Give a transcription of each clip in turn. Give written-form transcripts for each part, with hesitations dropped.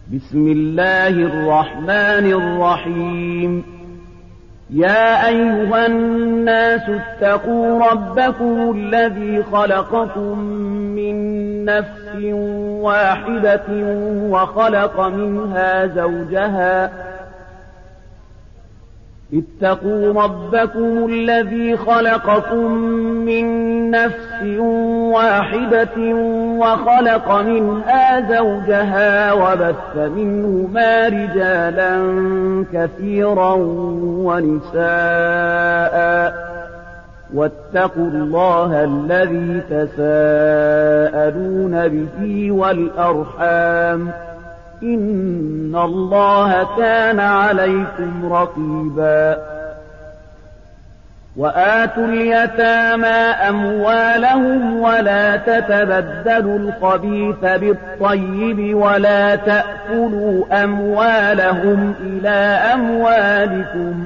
بسم الله الرحمن الرحيم. يا أيها الناس اتقوا ربكم الذي خلقكم من نفس واحدة وخلق منها زوجها وبث منهما رجالا كثيرا ونساء، واتقوا الله الذي تساءلون به والأرحام، إن الله كان عليكم رقيبا. وآتوا اليتامى أموالهم ولا تتبدلوا الخبيث بالطيب ولا تأكلوا أموالهم إلى أموالكم،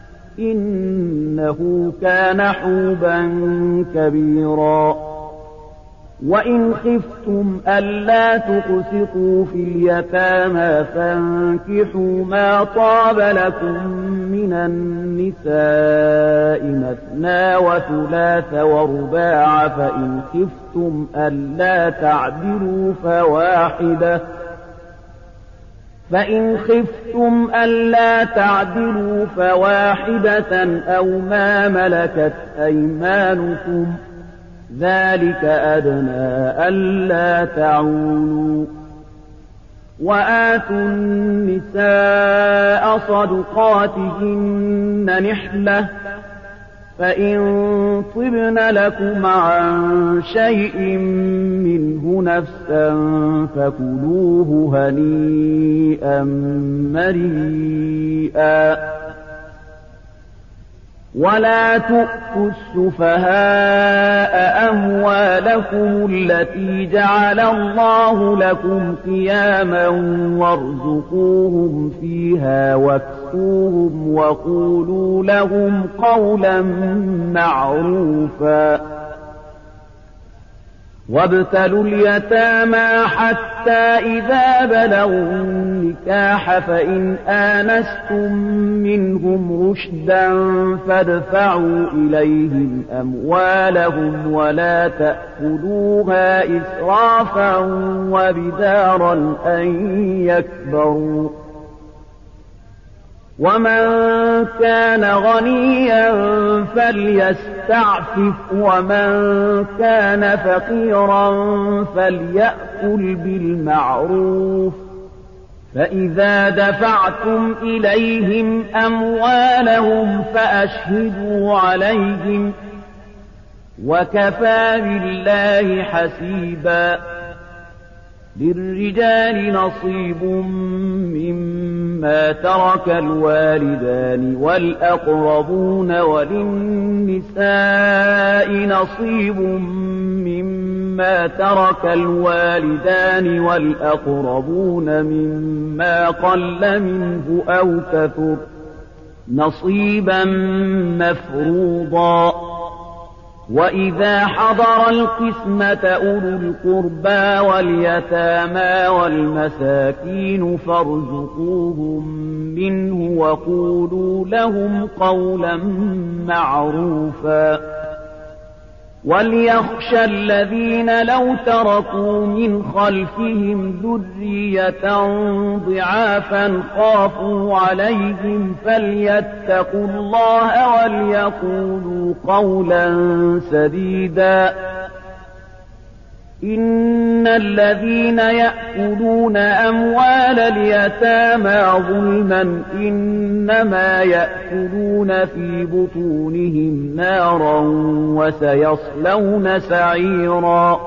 إنه كان حوبا كبيرا. وإن خفتم ألا تقسطوا في اليتامى فانكحوا ما طاب لكم من النساء مثنى وثلاث ورباع، فإن خفتم ألا تعدلوا فواحدة أو ما ملكت أيمانكم، ذلك أدنى ألا تعولوا. وآتوا النساء صدقاتهن نحلة، فإن طبن لكم عن شيء منه نفسا فكلوه هنيئا مريئا. ولا تؤتوا السفهاء أموالكم التي جعل الله لكم قياما وارزقوهم فيها واكسوهم وقولوا لهم قولا معروفا. وابتلوا اليتامى حتى إذا بلغوا النكاح فإن آنستم منهم رشدا فادفعوا إليهم أموالهم ولا تأكلوها إسرافا وبدارا أن يكبروا. ومن كان غنيا فليستعفف ومن كان فقيرا فليأكل بالمعروف. فإذا دفعتم إليهم أموالهم فأشهدوا عليهم، وكفى بالله حسيبا. للرجال نصيب مما ترك الوالدان والأقربون، وللنساء نصيب مما ترك الوالدان والأقربون مما قل منه أو كثر، نصيبا مفروضا. وإذا حضر القسمة أولو القربى واليتامى والمساكين فارزقوهم منه وقولوا لهم قولا معروفا. وليخشى الذين لو تركوا من خلفهم ذرية ضعافا خافوا عليهم فليتقوا الله وليقولوا قولا سديدا. إن الذين يأكلون أموال اليتامى ظلما إنما يأكلون في بطونهم نارا وسيصلون سعيرا.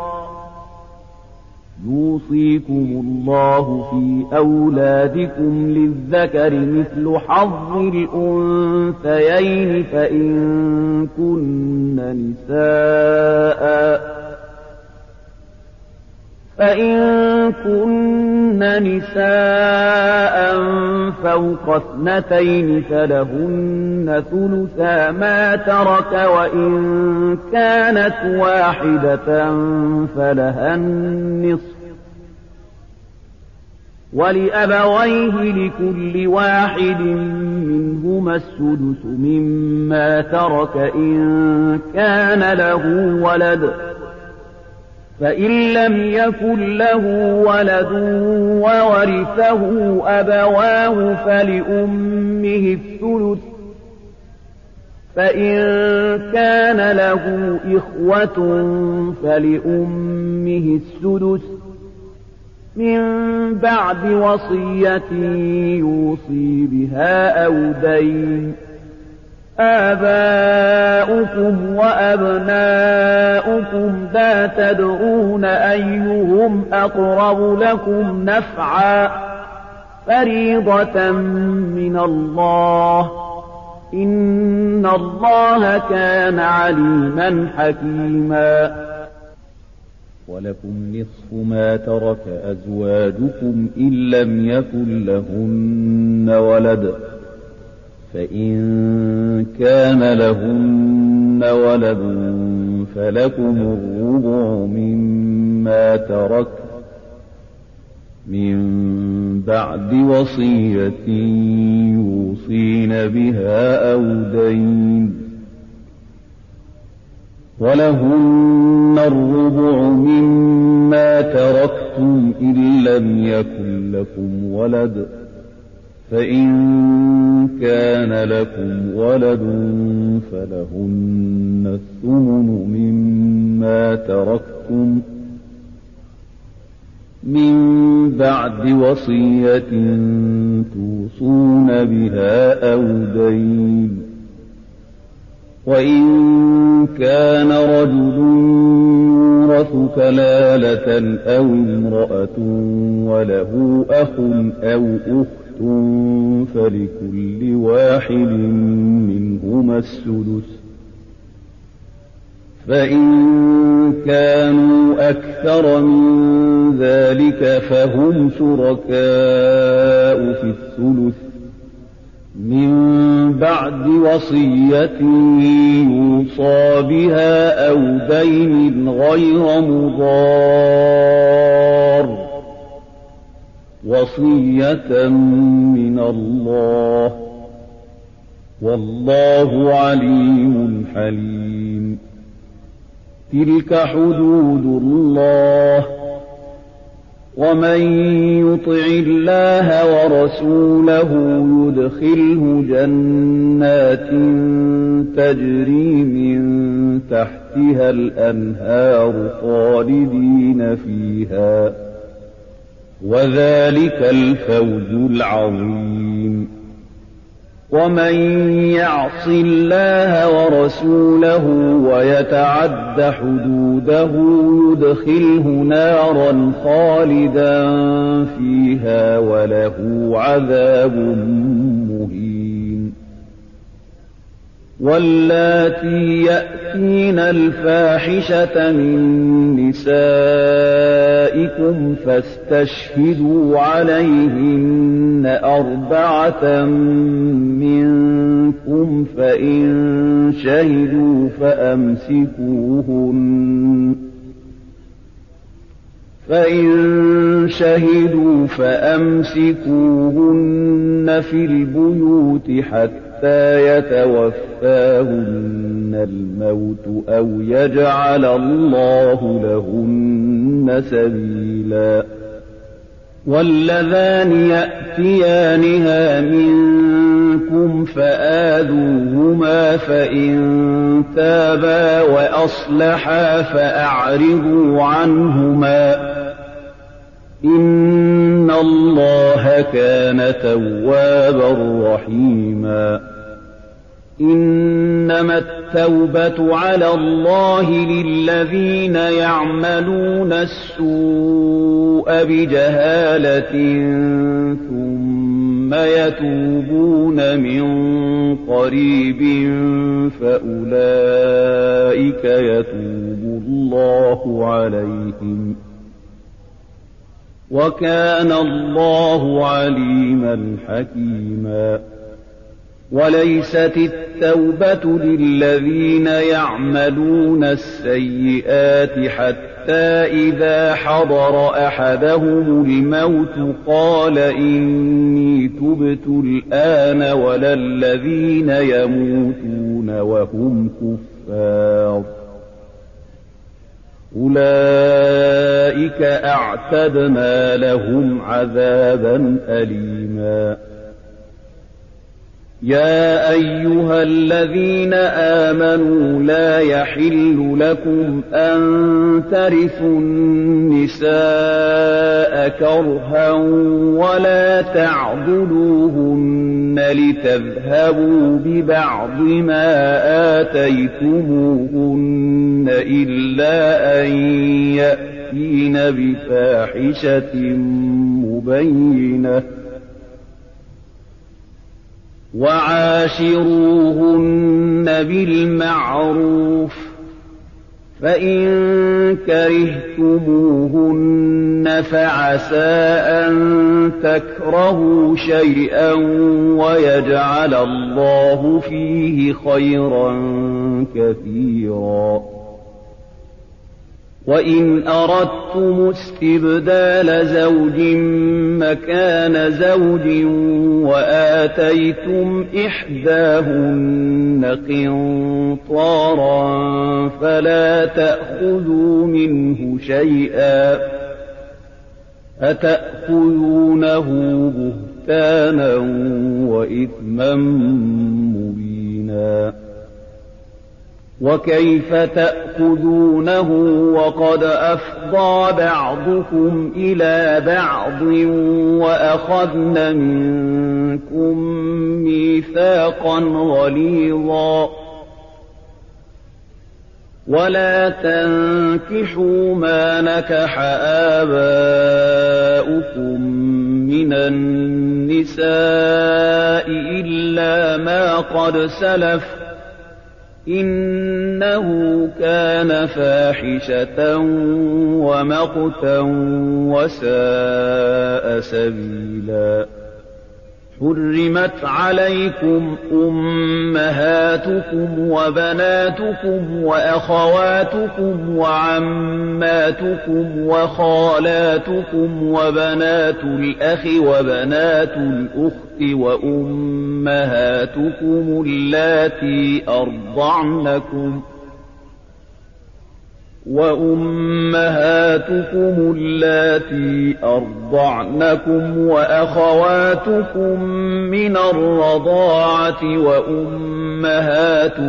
يوصيكم الله في أولادكم للذكر مثل حظ الأنثيين، فإن كن نساء فوق اثنتين فلهن ثلثا ما ترك، وإن كانت واحدة فلها النصف، ولأبويه لكل واحد منهما السدس مما ترك إن كان له ولد، فإن لم يكن له ولد وورثه أبواه فلأمه الثلث، فإن كان له إخوة فلأمه السدس من بعد وصية يوصي بها أو دين. آباؤكم وأبناؤكم لا تدرون أيهم أقرب لكم نفعا، فريضة من الله، إن الله كان عليما حكيما. ولكم نصف ما ترك أزواجكم إن لم يكن لهن ولد، فإن كان لهن ولد فلكم الربع مما ترك من بعد وصية يوصين بها أو دين، ولهن الربع مما تركتم إن لم يكن لكم ولد، فإن كان لكم ولد فلهن الثمن مما تركتم من بعد وصية توصون بها أو دين. وإن كان رجل يورث كلالة أو امرأة وله أخ أو أخت فلكل واحد منهما السدس، فإن كانوا أكثر من ذلك فهم شركاء في الثلث من بعد وصية يوصى بها أو دين غير مضار، وصية من الله، والله عليم حليم. تلك حدود الله، ومن يطع الله ورسوله يدخله جنات تجري من تحتها الأنهار خالدين فيها، وذلك الفوز العظيم. ومن يعص الله ورسوله ويتعد حدوده يدخله نارا خالدا فيها وله عذاب مهين. واللاتي يأتين الفاحشة من نسائكم فاستشهدوا عليهن 4 منكم، فإن شهدوا فأمسكوهن في البيوت حتى يتوفاهن الموت أو يجعل الله لهن سبيلا. واللذان يأتيانها منكم فآذوهما، فإن تابا وأصلحا فأعرضوا عنهما، إن الله كان توابا رحيما. إنما التوبة على الله للذين يعملون السوء بجهالة ثم يتوبون من قريب فأولئك يتوب الله عليهم، وكان الله عليما حكيما. وليست التوبة للذين يعملون السيئات حتى حتى إذا حضر أحدهم الموت قال إني تبت الآن ولا الذين يموتون وهم كفار أولئك أعتدنا لهم عذابا أليما يا أيها الذين آمنوا لا يحل لكم أن ترثوا النساء كرها ولا تعضلوهن لتذهبوا ببعض ما آتيتموهن إلا أن يأتين بفاحشة مبينة وعاشروهن بالمعروف فإن كرهتموهن فعسى أن تكرهوا شيئا ويجعل الله فيه خيرا كثيرا وإن أردتم استبدال زوج مكان زوج وآتيتم إحداهن قنطارا فلا تأخذوا منه شيئا أتأخذونه بهتانا وإثما مبينا وكيف تأخذونه وقد أفضى بعضكم إلى بعض وأخذن منكم ميثاقا غليظا ولا تنكحوا ما نكح آباؤكم من النساء إلا ما قد سلف إنه كان فاحشة ومقتا وساء سبيلا حرمت عليكم أمهاتكم وبناتكم وأخواتكم وعماتكم وخالاتكم وبنات الأخ وبنات الأخت وأمهاتكم اللاتي أرضعنكم وأخواتكم من الرضاعة وأمهات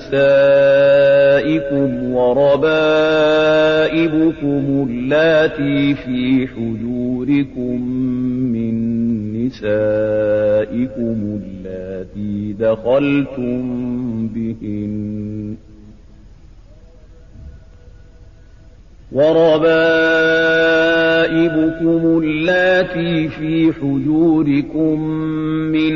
نسائكم وربائبكم اللاتي في حجوركم من نسائكم اللاتي دخلتم بهن وربائبكم اللاتي في حجوركم من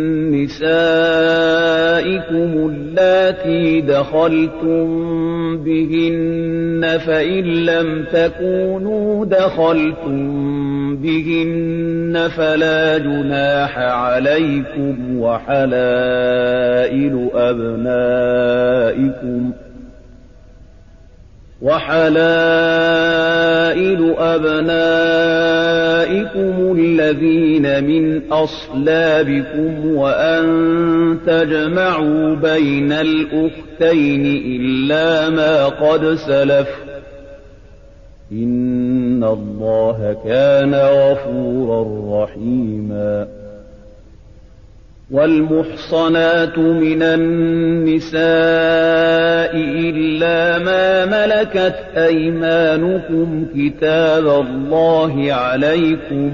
نسائكم اللاتي دخلتم بهن فإن لم تكونوا دخلتم بهن فلا جناح عليكم وحلائل أبنائكم الذين من أصلابكم وأن تجمعوا بين الأختين إلا ما قد سلف إن الله كان غفورا رحيما والمحصنات من النساء إلا ما ملكت أيمانكم كتاب الله عليكم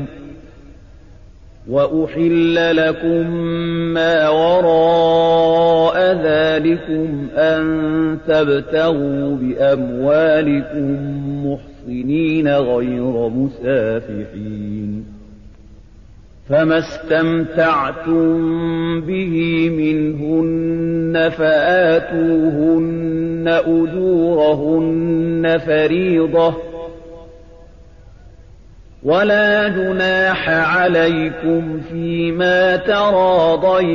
وأحل لكم ما وراء ذلكم أن تبتغوا بأموالكم محصنين غير مسافحين فما استمتعتم به منهن فآتوهن أجورهن فريضة ولا جناح عليكم فيما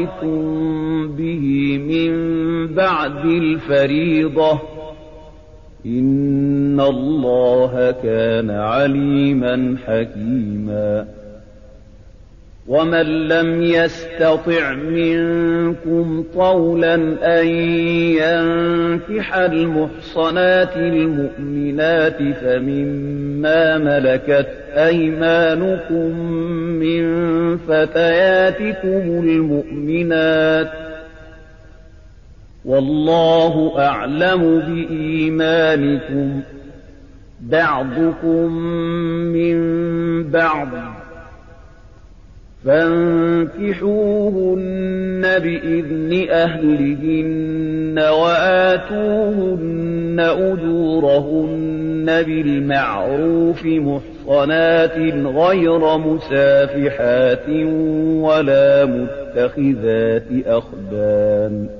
تراضيتم به من بعد الفريضة إن الله كان عليما حكيما ومن لم يستطع منكم طولا أن ينكح المحصنات المؤمنات فمما ملكت أيمانكم من فتياتكم المؤمنات والله أعلم بإيمانكم بعضكم من بعض فانكحوهن بإذن أهلهن وآتوهن أجورهن بالمعروف محصنات غير مسافحات ولا متخذات أخدان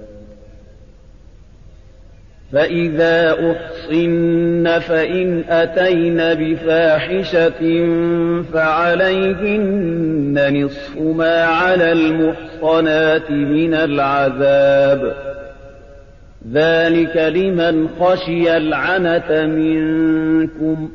فإذا أحصن فإن أتين بفاحشة فعليهن نصف ما على المحصنات من العذاب ذلك لمن خشي العنة منكم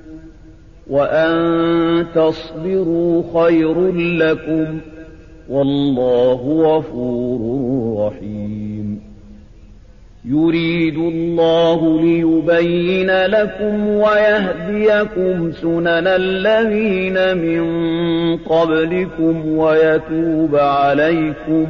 وأن تصبروا خير لكم والله غفور رحيم يريد الله ليبين لكم ويهديكم سنن الذين من قبلكم ويتوب عليكم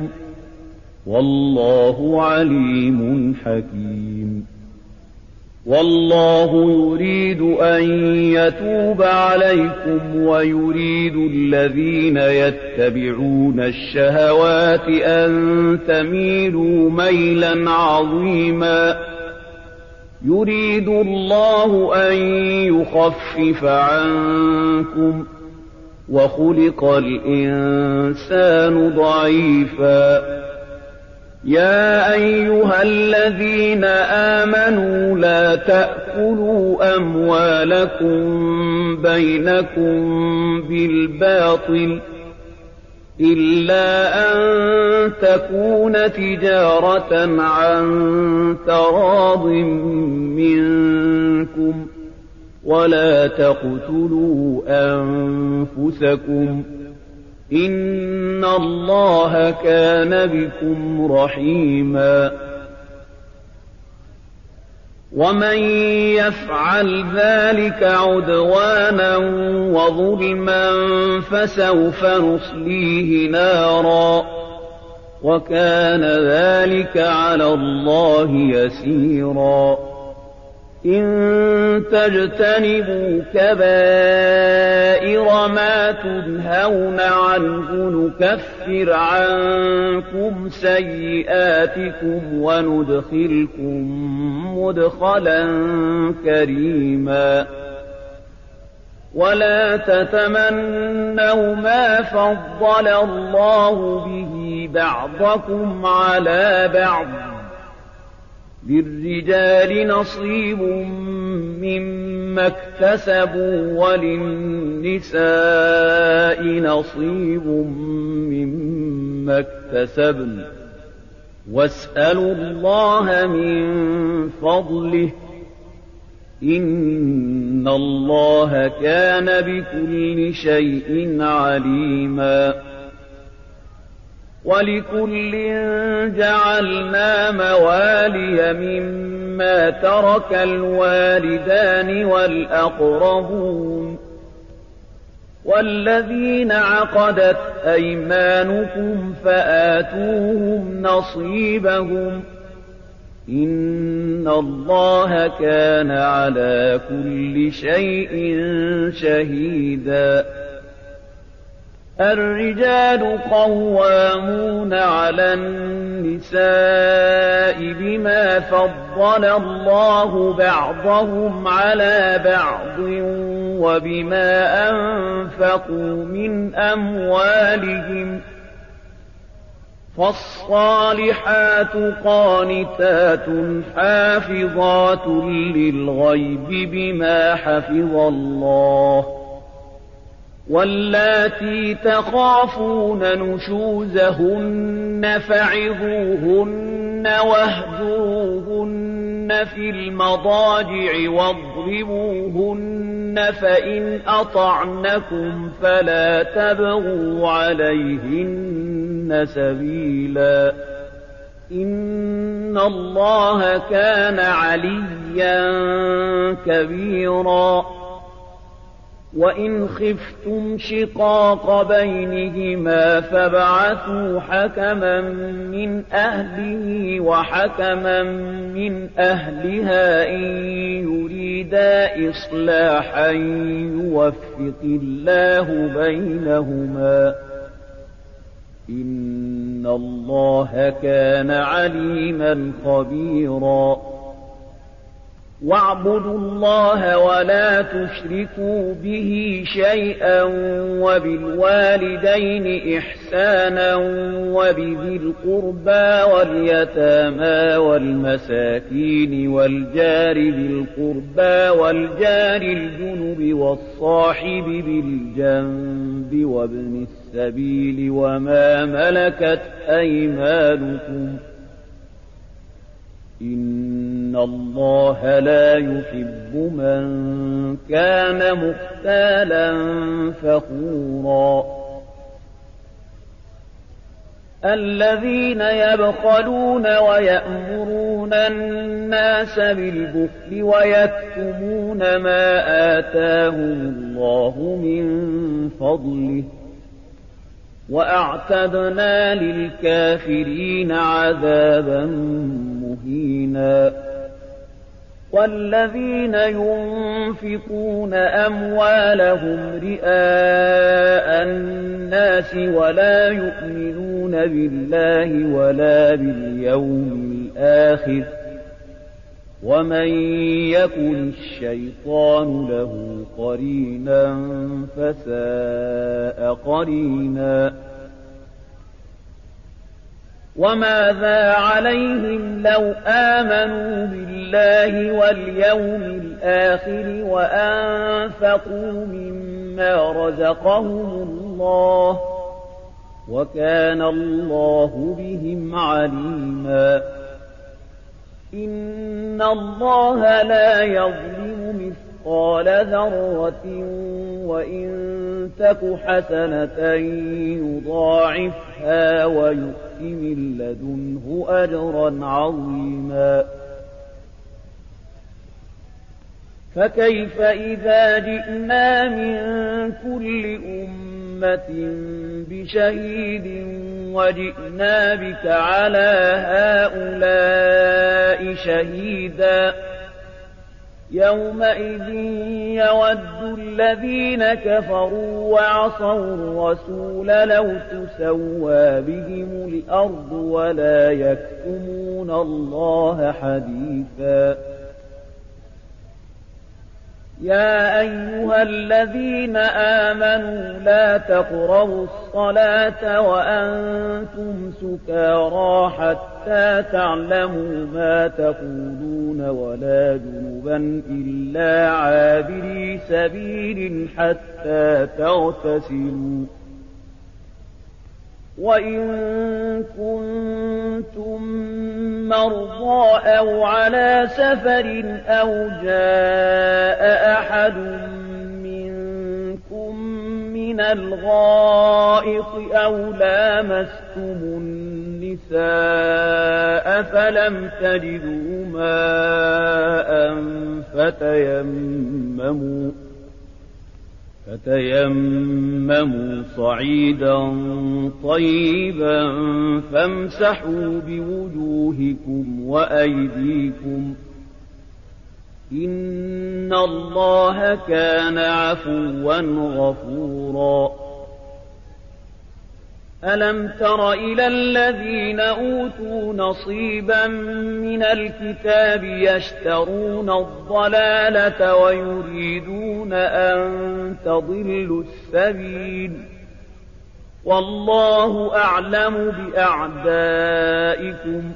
والله عليم حكيم والله يريد أن يتوب عليكم ويريد الذين يتبعون الشهوات أن تميلوا ميلا عظيما يريد الله أن يخفف عنكم وخلق الإنسان ضعيفا يا أيها الذين آمنوا لا تأكلوا أموالكم بينكم بالباطل إلا أن تكون تجارة عن تراض منكم ولا تقتلوا أنفسكم إن الله كان بكم رحيما ومن يفعل ذلك عدوانا وظلما فسوف نصليه نارا وكان ذلك على الله يسيرا إن تجتنبوا كبائر ما تنهون عنه نكفر عنكم سيئاتكم وندخلكم مدخلا كريما ولا تتمنوا ما فضل الله به بعضكم على بعض للرجال نصيب مما اكتسبوا وللنساء نصيب مما اكتسبن واسألوا الله من فضله إن الله كان بكل شيء عليما ولكل جعلنا موالي مما ترك الوالدان والأقربون والذين عقدت أيمانكم فآتوهم نصيبهم إن الله كان على كل شيء شهيدا الرجال قوامون على النساء بما فضل الله بعضهم على بعض وبما أنفقوا من أموالهم فالصالحات قانتات حافظات للغيب بما حفظ الله واللاتي تخافون نشوزهن فعظوهن واهجروهن وهجروهن في المضاجع واضربوهن فإن أطعنكم فلا تبغوا عليهن سبيلا إن الله كان عليا كبيرا وإن خفتم شقاق بينهما فابعثوا حكما من أهله وحكما من أهلها إن يريدا إصلاحا يوفق الله بينهما إن الله كان عليما خبيرا واعبدوا الله ولا تشركوا به شيئا وبالوالدين إحسانا وبذي القربى واليتامى والمساكين والجار ذي القربى والجار الجنب والصاحب بالجنب وابن السبيل وما ملكت أيمانكم إن الله لا يحب من كان مختالا فخورا الذين يبخلون ويأمرون الناس بالبخل ويكتمون ما آتاهم الله من فضله وأعتدنا للكافرين عذابا مهينا والذين ينفقون أموالهم رئاء الناس ولا يؤمنون بالله ولا باليوم الآخر ومن يكن الشيطان له قرينا فساء قرينا وماذا عليهم لو آمنوا بالله واليوم الآخر وأنفقوا مما رزقهم الله وكان الله بهم عليما إن الله لا يظلم مثقال ذرة وإن تك حسنة يضاعفها ويؤت من لدنه أجرا عظيما فكيف إذا جئنا من كل أمة بشهيد وجئنا بك على هؤلاء شهيدا يومئذ يود الذين كفروا وعصوا الرسول لو تسوى بهم الأرض ولا يكتمون الله حديثا يا أيها الذين آمنوا لا تقربوا الصلاة وأنتم سكارى حتى تعلموا ما تقولون ولا جنبا إلا عابري سبيل حتى تغتسلوا وإن كنتم مرضى أو على سفر أو جاء أحد منكم من الغائط أو لامستم النساء فلم تجدوا ماء فتيمموا صعيدا طيبا فامسحوا بوجوهكم وأيديكم إن الله كان عفوا غفورا ألم تر إلى الذين أوتوا نصيبا من الكتاب يشترون الضلالة ويريدون أن تضلوا السبيل والله أعلم بأعدائكم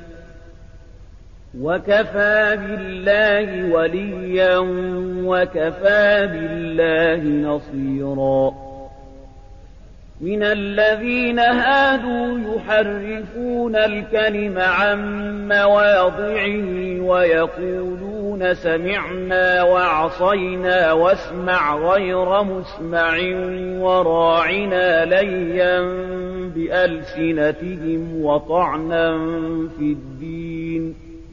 وكفى بالله وليا وكفى بالله نصيرا من الذين هادوا يحرفون الكلم عن مواضعه ويقولون سمعنا وعصينا واسمع غير مسمع وراعنا ليا بألسنتهم وطعنا في الدين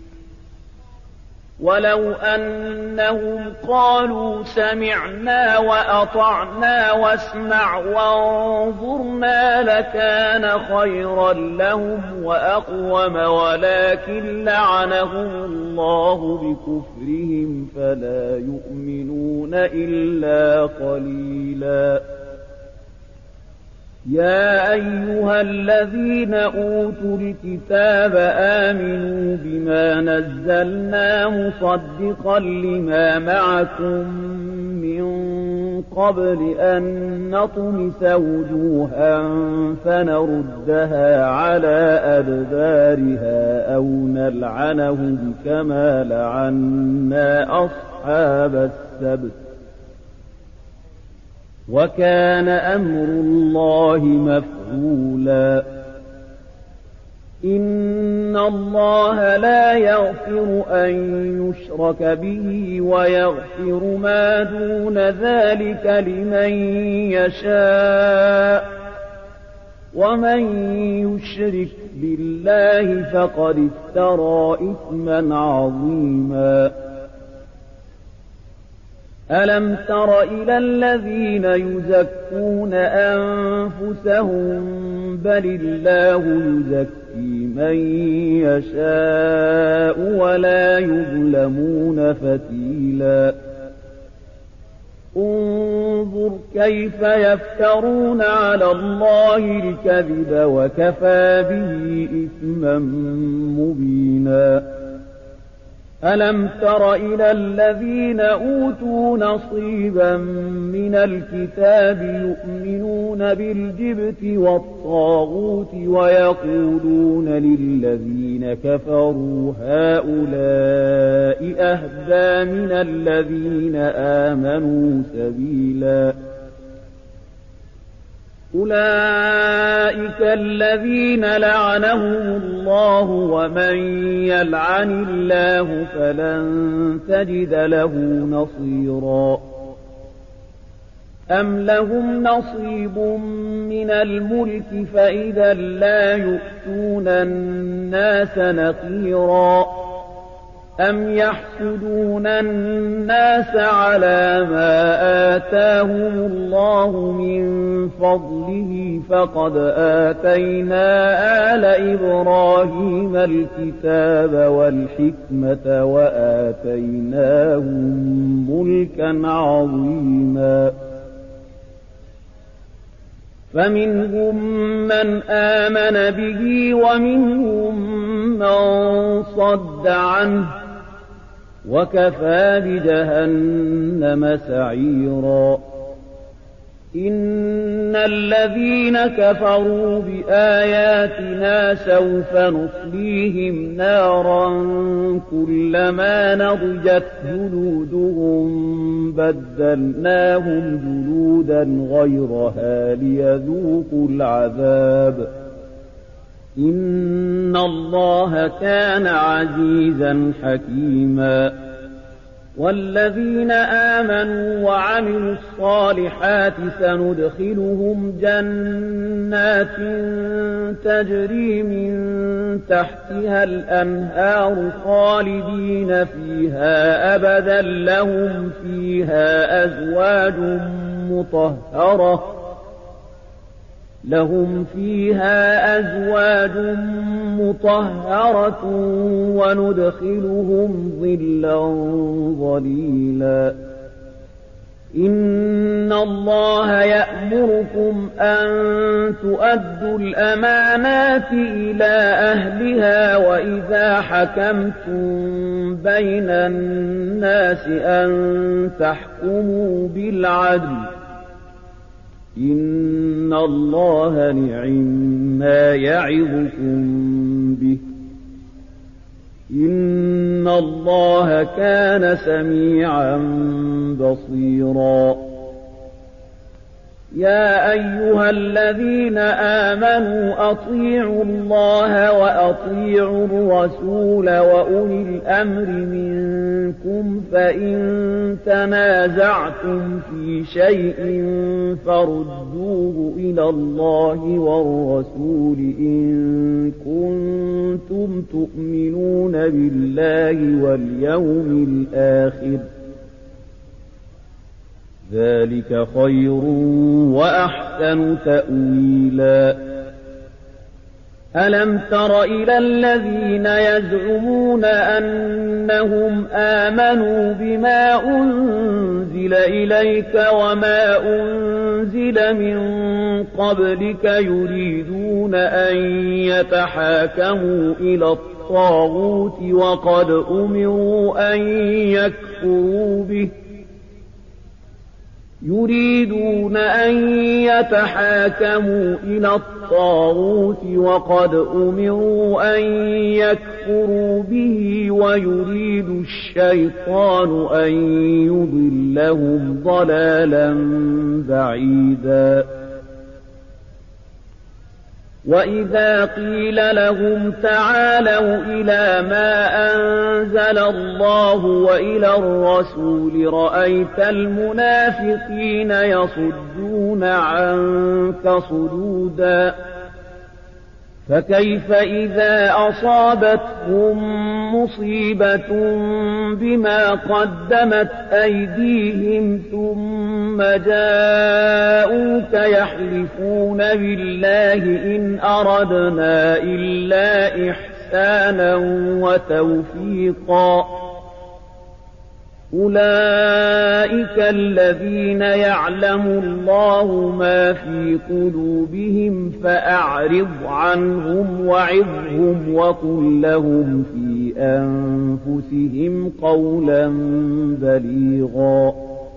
ولو أنهم قالوا سمعنا وأطعنا واسمع وانظرنا لكان خيرا لهم وأقوم ولكن لعنهم الله بكفرهم فلا يؤمنون إلا قليلا يا أيها الذين أوتوا الكتاب آمنوا بما نزلنا مصدقا لما معكم من قبل أن نطمس وجوها فنردها على أدبارها أو نلعنهم كما لعنا أصحاب السبت وكان أمر الله مفعولا إن الله لا يغفر أن يشرك به ويغفر ما دون ذلك لمن يشاء ومن يشرك بالله فقد افترى إثما عظيما ألم تر إلى الذين يزكون أنفسهم بل الله يزكي من يشاء ولا يظلمون فتيلا انظر كيف يفترون على الله الكذب وكفى به إثما مبينا ألم تر إلى الذين أوتوا نصيبا من الكتاب يؤمنون بالجبت والطاغوت ويقولون للذين كفروا هؤلاء أهدى من الذين آمنوا سبيلا أولئك الذين لعنهم الله ومن يلعن الله فلن تجد له نصيرا أم لهم نصيب من الملك فإذا لا يؤتون الناس نقيرا أم يحسدون الناس على ما آتاهم الله من فضله فقد آتينا آل إبراهيم الكتاب والحكمة وآتيناهم ملكا عظيما فمنهم من آمن به ومنهم من صد عنه وكفى بجهنم سعيرا إن الذين كفروا بآياتنا سوف نصليهم نارا كلما نضجت جلودهم بدلناهم جلودا غيرها ليذوقوا العذاب إن الله كان عزيزا حكيما والذين آمنوا وعملوا الصالحات سندخلهم جنات تجري من تحتها الأنهار خالدين فيها أبدا لهم فيها أزواج مطهرة وندخلهم ظلا ظليلا إن الله يأمركم أن تؤدوا الأمانات إلى أهلها وإذا حكمتم بين الناس أن تحكموا بالعدل إن الله نعما يعظكم به إن الله كان سميعا بصيرا يا أيها الذين آمنوا أطيعوا الله وأطيعوا الرسول وأولي الأمر منكم فإن تنازعتم في شيء فردوه إلى الله والرسول إن كنتم تؤمنون بالله واليوم الآخر ذلك خير وأحسن تأويلا ألم تر إلى الذين يزعمون أنهم آمنوا بما أنزل إليك وما أنزل من قبلك يريدون أن يتحاكموا إلى الطاغوت وقد أمروا أن يكفروا به يريدون أن يتحاكموا إلى الطاغوت وقد أمروا أن يكفروا به ويريد الشيطان أن يضلهم ضلالا بعيدا وإذا قيل لهم تعالوا إلى ما أنزل الله وإلى الرسول رأيت المنافقين يصدون عنك صدودا فكيف إذا أصابتهم مصيبة بما قدمت أيديهم ثم جاءوك يحلفون بالله إن أردنا إلا إحسانا وتوفيقا أولئك الذين يعلم الله ما في قلوبهم فأعرض عنهم وعظهم وقل لهم في أنفسهم قولا بليغا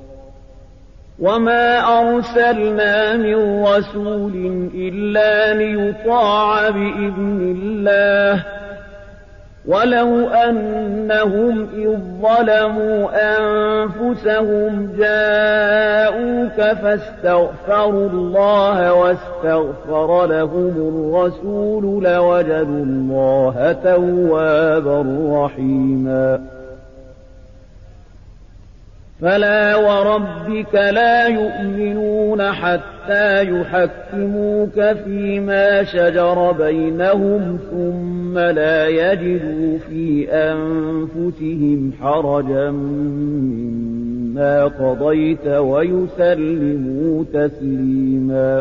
وما أرسلنا من رسول إلا ليطاع بإذن الله ولو أنهم إذ ظلموا أنفسهم جاءوك فاستغفروا الله واستغفر لهم الرسول لوجدوا الله توابا رحيما فلا وربك لا يؤمنون حتى يحكموك فيما شجر بينهم ثم لا يجدوا في أنفسهم حرجا مما قضيت ويسلموا تسليما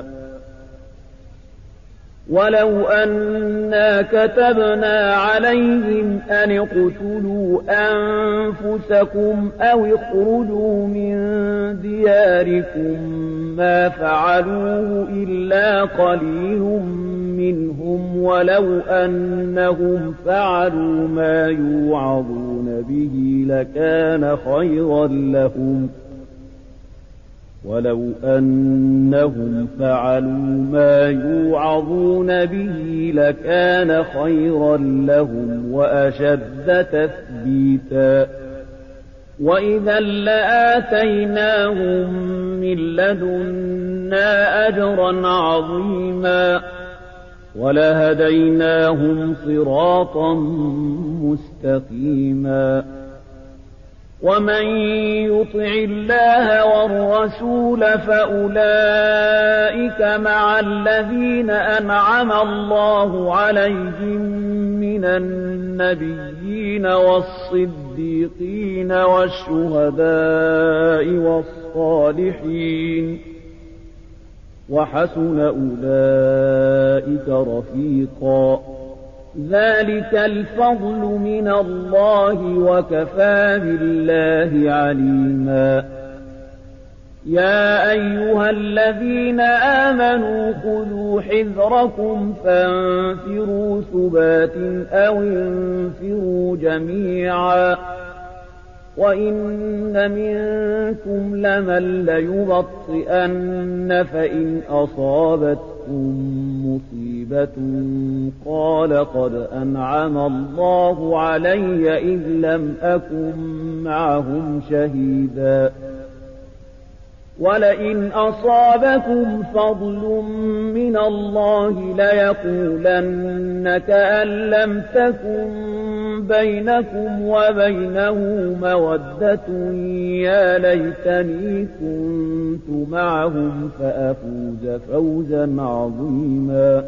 ولو أنا كتبنا عليهم أن اقتلوا أنفسكم أو اخرجوا من دياركم ما فعلوه إلا قليل منهم ولو أنهم فعلوا ما يوعظون به لكان خيرا لهم ولو أنهم فعلوا ما يوعظون به لكان خيرا لهم وأشد تثبيتا وإذا لآتيناهم من لدنا أجرا عظيما ولهديناهم صراطا مستقيما ومن يطع الله والرسول فأولئك مع الذين أنعم الله عليهم من النبيين والصديقين والشهداء والصالحين وحسن أولئك رفيقا ذلك الفضل من الله وكفى بالله عليما يا أيها الذين آمنوا خذوا حذركم فانفروا ثبات أو انفروا جميعا وإن منكم لمن ليبطئن فإن أصابتكم مصيبة قال قد أنعم الله علي إذ لم أكن معهم شهيدا ولئن أصابكم فضل من الله ليقولن كأن لم تكن بينكم وبينه مودة يا ليتني كنت معهم فأفوز فوزا عظيما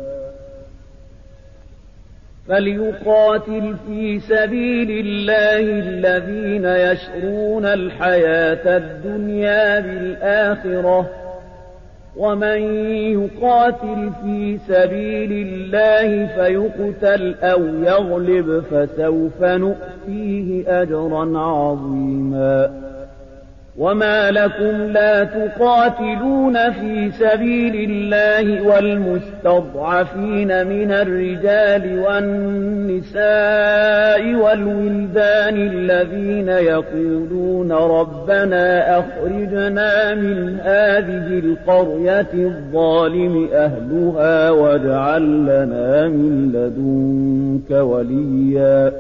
فليقاتل في سبيل الله الذين يشرون الحياة الدنيا بالآخرة ومن يقاتل في سبيل الله فيقتل أو يغلب فسوف نؤتيه أجرا عظيما وما لكم لا تقاتلون في سبيل الله والمستضعفين من الرجال والنساء والولدان الذين يقولون ربنا أخرجنا من هذه القرية الظالم أهلها واجعل لنا من لدنك وليا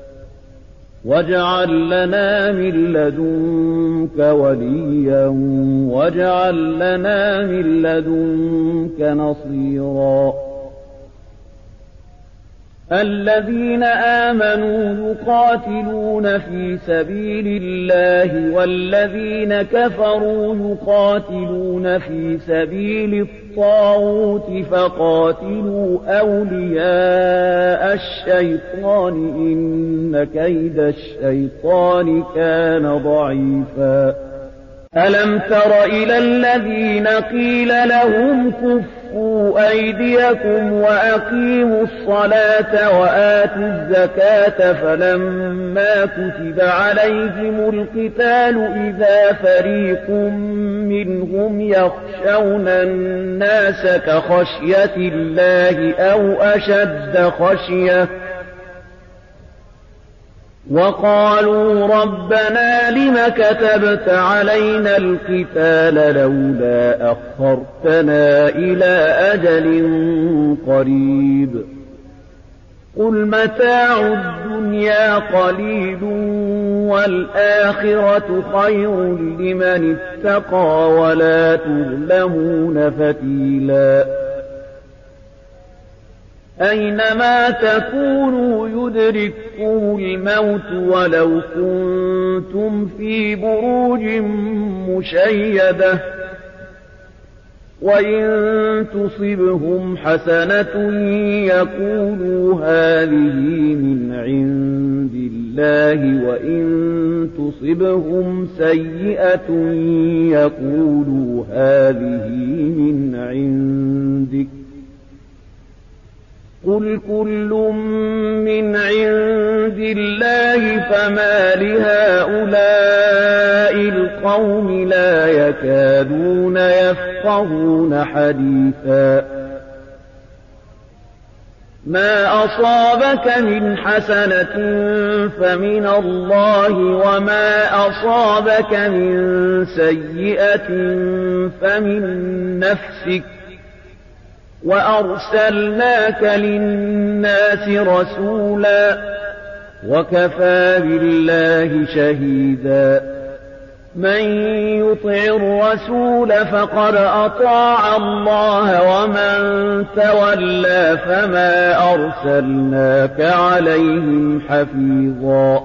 واجعل لنا من لدنك نصيرا الذين آمنوا يقاتلون في سبيل الله والذين كفروا يقاتلون في سبيل الطاغوت فقاتلوا أولياء الشيطان إن كيد الشيطان كان ضعيفا ألم تر إلى الذين قيل لهم كفوا أيديكم وأقيموا الصلاة وآتوا الزكاة فلما كتب عليهم القتال إذا فريق منهم يخشون الناس كخشية الله أو أشد خشية وقالوا ربنا لم كتبت علينا القتال لولا أخرتنا إلى أجل قريب قل متاع الدنيا قليل والآخرة خير لمن اتقى ولا تظلمون فتيلا أينما تكونوا يدرككم الموت ولو كنتم في بروج مشيدة وإن تصبهم حسنة يقولوا هذه من عند الله وإن تصبهم سيئة يقولوا هذه من عندك قل كل من عند الله فما لهؤلاء القوم لا يكادون يفقهون حديثا ما أصابك من حسنة فمن الله وما أصابك من سيئة فمن نفسك وأرسلناك للناس رسولا وكفى بالله شهيدا من يطع الرسول فقد أطاع الله ومن تولى فما أرسلناك عليهم حفيظا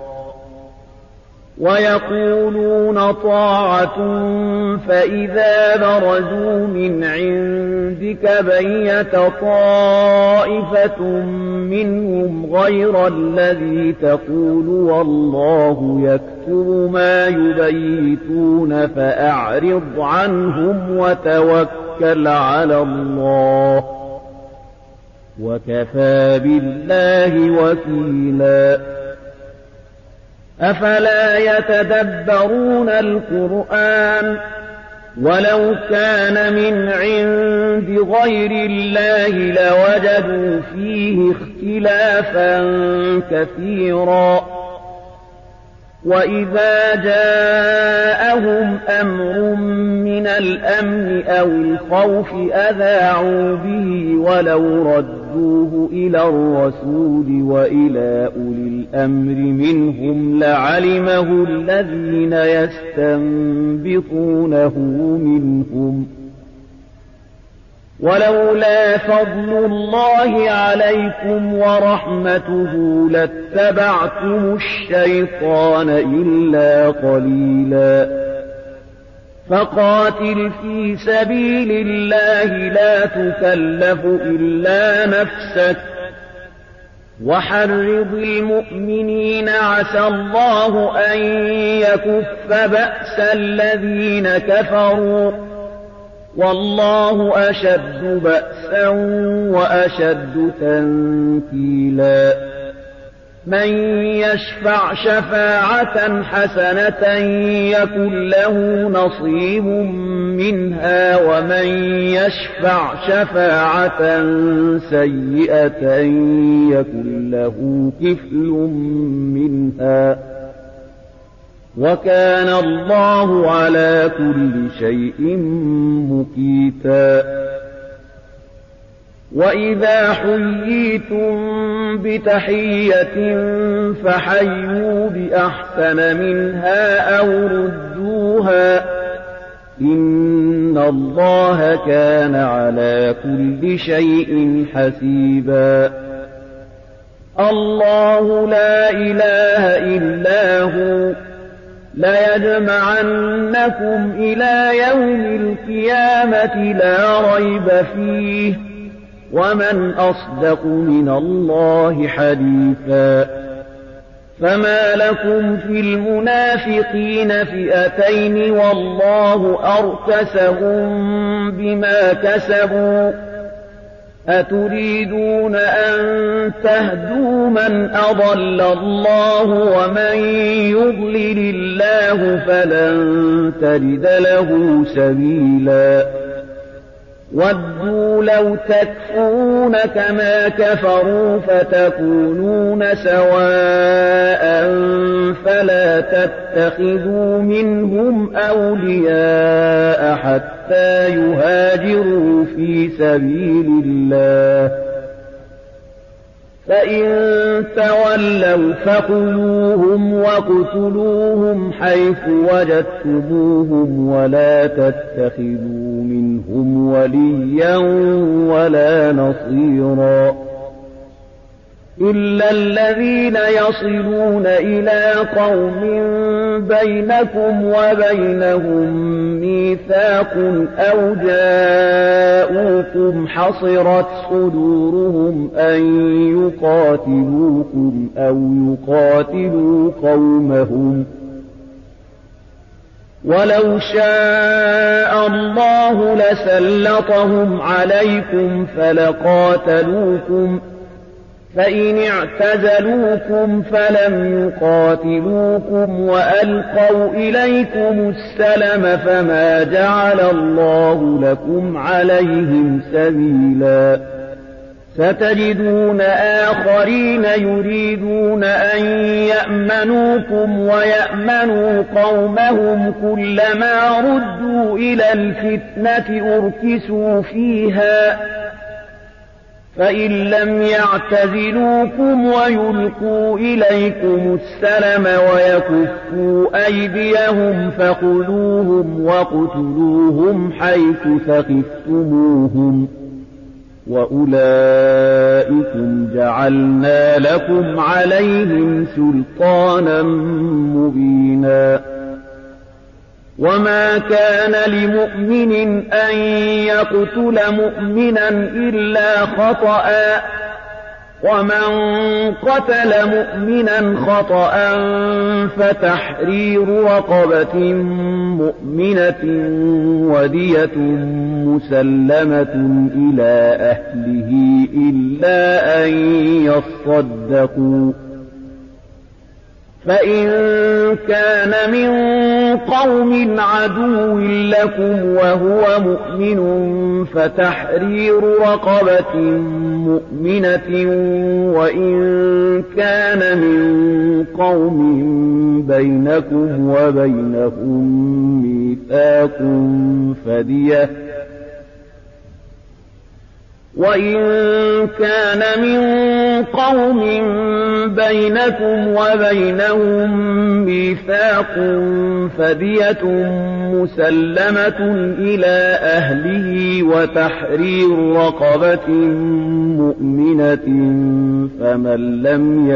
ويقولون طاعة فإذا برزوا من عندك بيت طائفة منهم غير الذي تقول والله يكتب ما يبيتون فأعرض عنهم وتوكل على الله وكفى بالله وكيلا أفلا يتدبرون القرآن ولو كان من عند غير الله لوجدوا فيه اختلافا كثيرا وَإِذَا جَاءَهُمْ أَمْرٌ مِّنَ الْأَمْنِ أَوِ الْخَوْفِ أَذَاعُوا بِهِ وَلَوْ رَدُّوهُ إِلَى الرَّسُولِ وَإِلَىٰ أُولِي الْأَمْرِ مِنْهُمْ لَعَلِمَهُ الَّذِينَ يَسْتَنبِطُونَهُ مِنْهُمْ ۗ وَلَوْلَا فَضْلُ اللَّهِ عَلَيْكُمْ وَرَحْمَتُهُ لَاتَّبَعْتُمُ الشَّيْطَانَ إِلَّا قَلِيلًا فَقَاتِلْ فِي سَبِيلِ اللَّهِ لَا تُكَلَّفُ إِلَّا نَفْسَكَ وَحَرِّضِ الْمُؤْمِنِينَ عَسَى اللَّهُ أَن يَكُفَّ بَأْسَ الَّذِينَ كَفَرُوا وَاللَّهُ أَشَدُّ بَأْسًا وَأَشَدُّ تَنكِيلًا مَّن يَشْفَعْ شَفَاعَةً حَسَنَةً يَكُن لَّهُ نَصِيبٌ مِّنْهَا وَمَن يَشْفَعْ شَفَاعَةً سَيِّئَةً يَكُن لَّهُ كِفْلٌ مِّنْهَا وَكَانَ اللَّهُ عَلَىٰ كُلِّ شَيْءٍ مُّقِيتًا وَإِذَا حُيِّيتُم بِتَحِيَّةٍ فَحَيُّوا بِأَحْسَنَ مِنْهَا أَوْ رُدُّوهَا ۗ إِنَّ اللَّهَ كَانَ عَلَىٰ كُلِّ شَيْءٍ حَسِيبًا اللَّهُ لَا إِلَٰهَ إِلَّا هُوَ لَيَجْمَعَنَّكُمْ إِلَىٰ يَوْمِ الْقِيَامَةِ لَا رَيْبَ فِيهِ وَمَنْ أَصْدَقُ مِنَ اللَّهِ حَدِيثًا فَمَا لَكُمْ فِي الْمُنَافِقِينَ فِئَتَيْنِ وَاللَّهُ أَرْكَسَهُم بِمَا كَسَبُوا أَتُرِيدُونَ أَن تَهْدُوا مَنْ أَضَلَّ اللَّهُ وَمَن يُضْلِلِ اللَّهُ فَلَن تَجِدَ لَهُ سَبِيلًا وَدُّوا لَوْ تَكْفُرُونَ كَمَا كَفَرُوا فَتَكُونُونَ سَوَاءً فَلَا تَتَّخِذُوا مِنْهُمْ أَوْلِيَاءَ حَتَّىٰ يُهَاجِرُوا فِي سَبِيلِ اللَّهِ ۚ فَإِن تَوَلَّوْا فَخُذُوهُمْ وَاقْتُلُوهُمْ حَيْثُ وَجَدتُّمُوهُمْ وَلَا تَتَّخِذُوا مِنْهُمْ وَلِيًّا وَلَا نَصِيرًا إِلَّا الَّذِينَ يَصِلُونَ إِلَىٰ قَوْمٍ بَيْنَكُمْ وَبَيْنَهُم مِّيثَاقٌ أَوْ جَاءُوكُمْ حَصِرَتْ صُدُورُهُمْ أَن يُقَاتِلُوكُمْ أَوْ يُقَاتِلُوا قَوْمَهُمْ ۚ وَلَوْ شَاءَ اللَّهُ لَسَلَّطَهُمْ عَلَيْكُمْ فَلَقَاتَلُوكُمْ ۚ فَإِنِ اعْتَزَلُوكُمْ فَلَمْ يُقَاتِلُوكُمْ وَأَلْقَوْا إِلَيْكُمُ السَّلَمَ فَمَا جَعَلَ اللَّهُ لَكُمْ عَلَيْهِمْ سَبِيلًا سَتَجِدُونَ آخَرِينَ يُرِيدُونَ أَن يَأْمَنُوكُمْ وَيَأْمَنُوا قَوْمَهُمْ كُلَّمَا رُدُّوا إِلَى الْفِتْنَةِ أُرْكِسُوا فِيهَا فَإِن لَّمْ يَعْتَزِلُوكُمْ وَيُلْقُوا إِلَيْكُمُ السَّلَمَ وَيَكُفُّوا أَيْدِيَهُمْ فَخُذُوهُمْ وَاقْتُلُوهُمْ حَيْثُ ثَقِفْتُمُوهُمْ ۚ وَأُولَٰئِكُمْ جَعَلْنَا لَكُمْ عَلَيْهِمْ سُلْطَانًا مُّبِينًا وَمَا كَانَ لِمُؤْمِنٍ أَن يَقْتُلَ مُؤْمِنًا إِلَّا خَطَأً ۚ وَمَن قَتَلَ مُؤْمِنًا خَطَأً فَتَحْرِيرُ رَقَبَةٍ مُّؤْمِنَةٍ وَدِيَةٌ مُّسَلَّمَةٌ إِلَىٰ أَهْلِهِ إِلَّا أَن يَصَّدَّقُوا ۚ فَإِن كَانَ مِن قَوْمٍ عَدُوٍّ لَّكُمْ وَهُوَ مُؤْمِنٌ فَتَحْرِيرُ رَقَبَةٍ مُّؤْمِنَةٍ وَإِن كَانَ مِن قَوْمٍ بينكم وبينهم ميثاق فدية وإن كان من قوم بينكم وبينهم ميثاق فدية مسلمة إلى أهله وتحرير رقبة مؤمنة فمن لم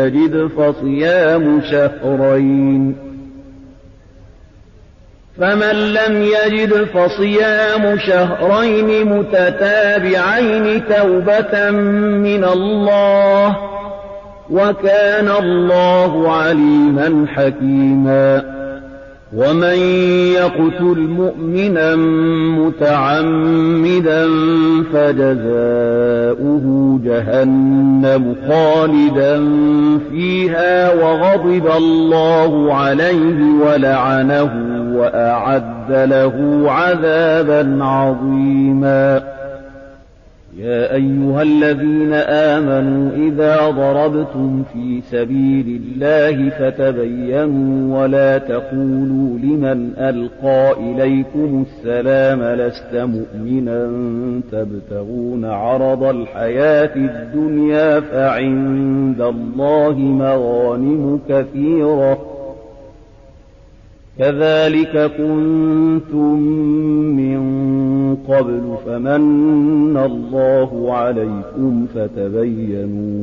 يجد فصيام شهرين متتابعين توبة من الله وكان الله عليما حكيما ومن يقتل مؤمنا متعمدا فجزاؤه جهنم خالدا فيها وغضب الله عليه ولعنه وأعد له عذابا عظيما يا أيها الذين آمنوا إذا ضربتم في سبيل الله فتبينوا ولا تقولوا لمن ألقى إليكم السلام لست مؤمنا تبتغون عرض الحياة الدنيا فعند الله مغانم كثيرة كذلك كنتم من قبل فمن الله عليكم فتبينوا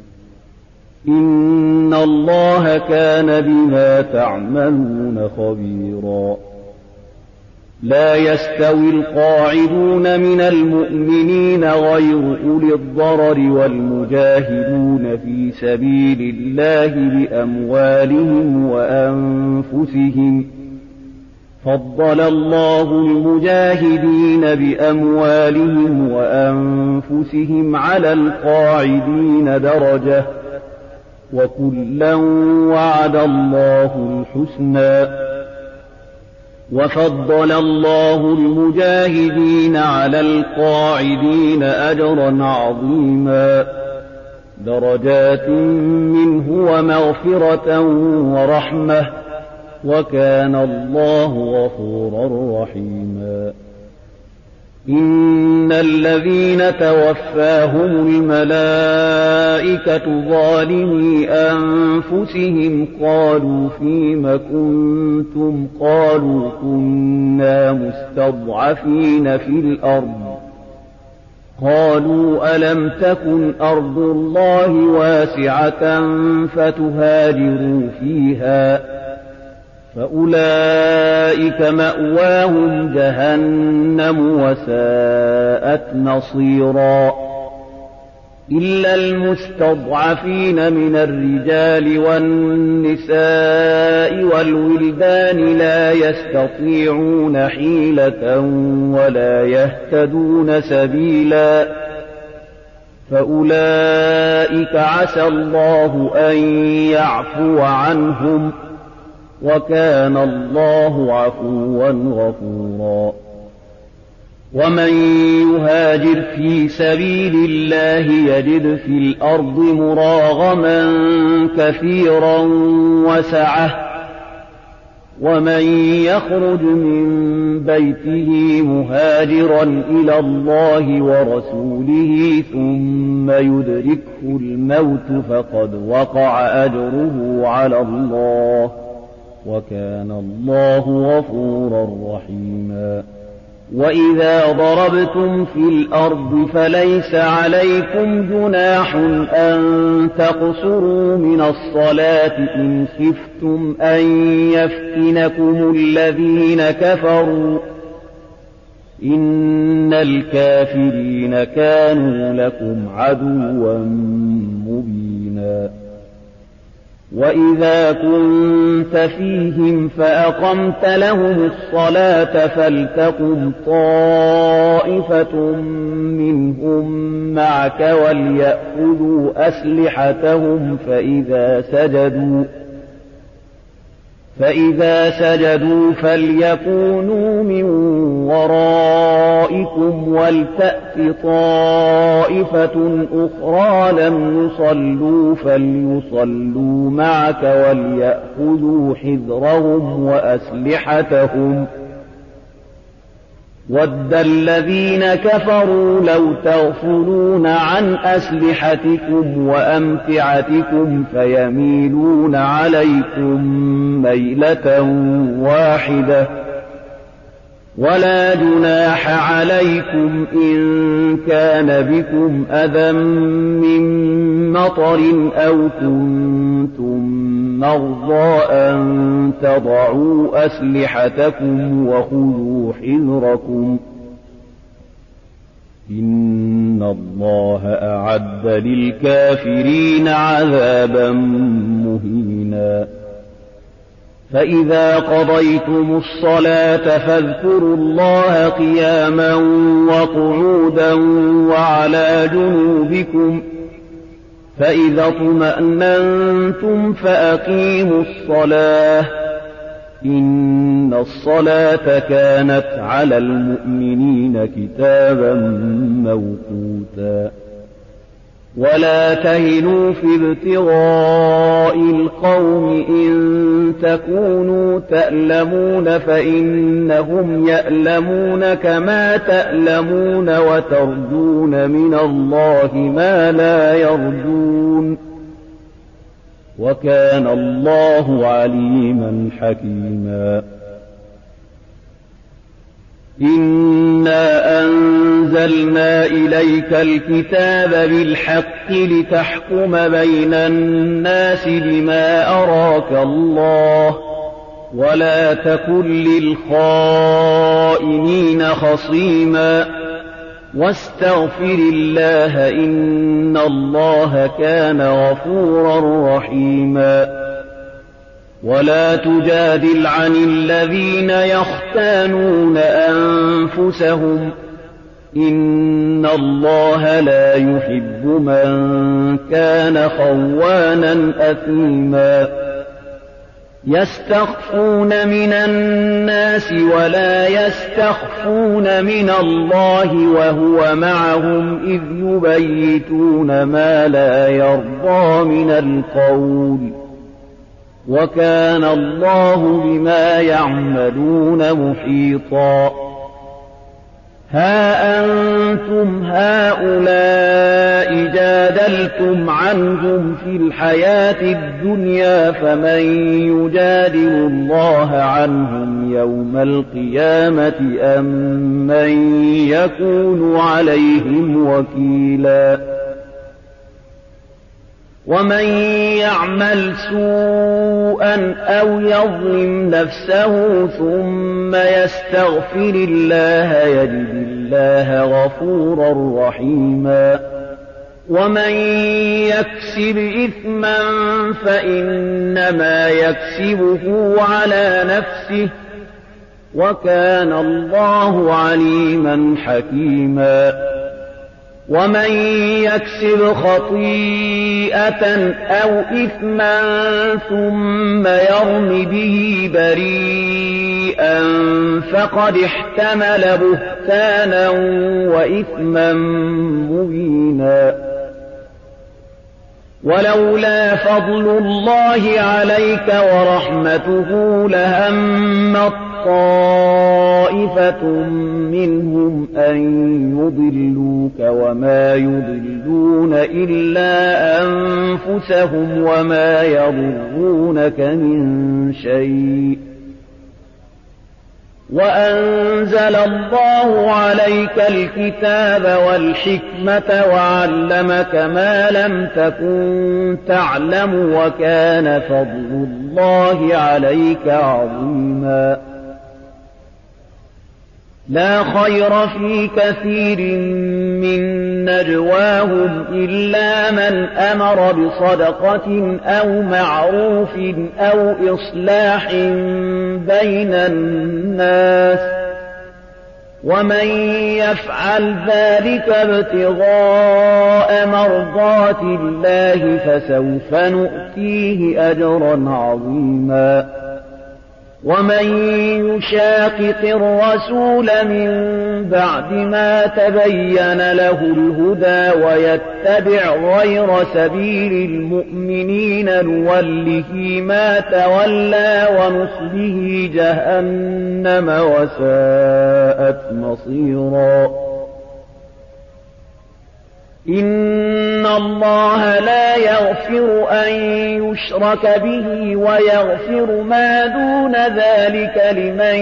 إن الله كان بما تعملون خبيرا لا يستوي القاعدون من المؤمنين غير أولي الضرر والمجاهدون في سبيل الله بأموالهم وأنفسهم فضل الله المجاهدين بأموالهم وأنفسهم على القاعدين درجة وكلا وعد الله الحسنى وفضل الله المجاهدين على القاعدين أجرا عظيما درجات منه ومغفرة ورحمة وكان الله غفورا رحيما إن الذين توفاهم الملائكة ظالمي أنفسهم قالوا فيم كنتم قالوا كنا مستضعفين في الأرض قالوا ألم تكن أرض الله واسعة فتهاجروا فيها فأولئك مأواهم جهنم وساءت مصيرا إلا المستضعفين من الرجال والنساء والولدان لا يستطيعون حيلة ولا يهتدون سبيلا فأولئك عسى الله أن يعفو عنهم وكان الله عفوا غفورا ومن يهاجر في سبيل الله يجد في الأرض مراغما كثيرا وسعة ومن يخرج من بيته مهاجرا إلى الله ورسوله ثم يدركه الموت فقد وقع أجره على الله وكان الله غفورا رحيما وإذا ضربتم في الأرض فليس عليكم جناح أن تقصروا من الصلاة إن خفتم أن يفتنكم الذين كفروا إن الكافرين كانوا لكم عدوا مبينا وإذا كنت فيهم فأقمت لهم الصلاة فلتقم طائفة منهم معك وليأخذوا أسلحتهم فإذا سجدوا فليكونوا من ورائكم ولتأت طائفة أخرى لم يصلوا فليصلوا معك وليأخذوا حذرهم وأسلحتهم ود الذين كفروا لو تغفلون عن أسلحتكم وأمتعتكم فيميلون عليكم ميلة واحدة ولا جناح عليكم إن كان بكم أذى من مطر أو كنتم مرضى أن تضعوا أسلحتكم وخذوا حذركم إن الله أعد للكافرين عذابا مهينا فإذا قضيتم الصلاة فاذكروا الله قياما وقعودا وعلى جنوبكم فإذا اطمأننتم فأقيموا الصلاة إن الصلاة كانت على المؤمنين كتابا موقوتا ولا تهنوا في ابتغاء القوم إن تكونوا تألمون فإنهم يألمون كما تألمون وترجون من الله ما لا يرجون وكان الله عليما حكيما إنا أنزلنا إليك الكتاب بالحق لتحكم بين الناس بما أراك الله ولا تكن للخائنين خصيما واستغفر الله إن الله كان غفورا رحيما ولا تجادل عن الذين يختانون أنفسهم إن الله لا يحب من كان خوانا أثيما يستخفون من الناس ولا يستخفون من الله وهو معهم إذ يبيتون ما لا يرضى من القول وكان الله بما يعملون محيطا ها أنتم هؤلاء جادلتم عنهم في الحياة الدنيا فمن يجادل الله عنهم يوم القيامة أم من يكون عليهم وكيلا ومن يعمل سوءا أو يظلم نفسه ثم يستغفر الله يجد الله غفورا رحيما ومن يكسب إثما فإنما يكسبه على نفسه وكان الله عليما حكيما ومن يكسب خطيئة أو إثما ثم يرم به بريئا فقد احتمل بهتانا وإثما مبينا ولولا فضل الله عليك ورحمته لهمت طائفة منهم أن يضلوك وما يضلون إلا أنفسهم وما يضرونك من شيء وأنزل الله عليك الكتاب والحكمة وعلمك ما لم تكن تعلم وكان فضل الله عليك عظيما لا خير في كثير من نجواهم إلا من أمر بصدقة أو معروف أو إصلاح بين الناس ومن يفعل ذلك ابتغاء مرضات الله فسوف نؤتيه أجرا عظيما ومن يشاقق الرسول من بعد ما تبين له الهدى ويتبع غير سبيل المؤمنين نوله ما تولى ونصله جهنم وساءت مصيرا إن الله لا يغفر أن يشرك به ويغفر ما دون ذلك لمن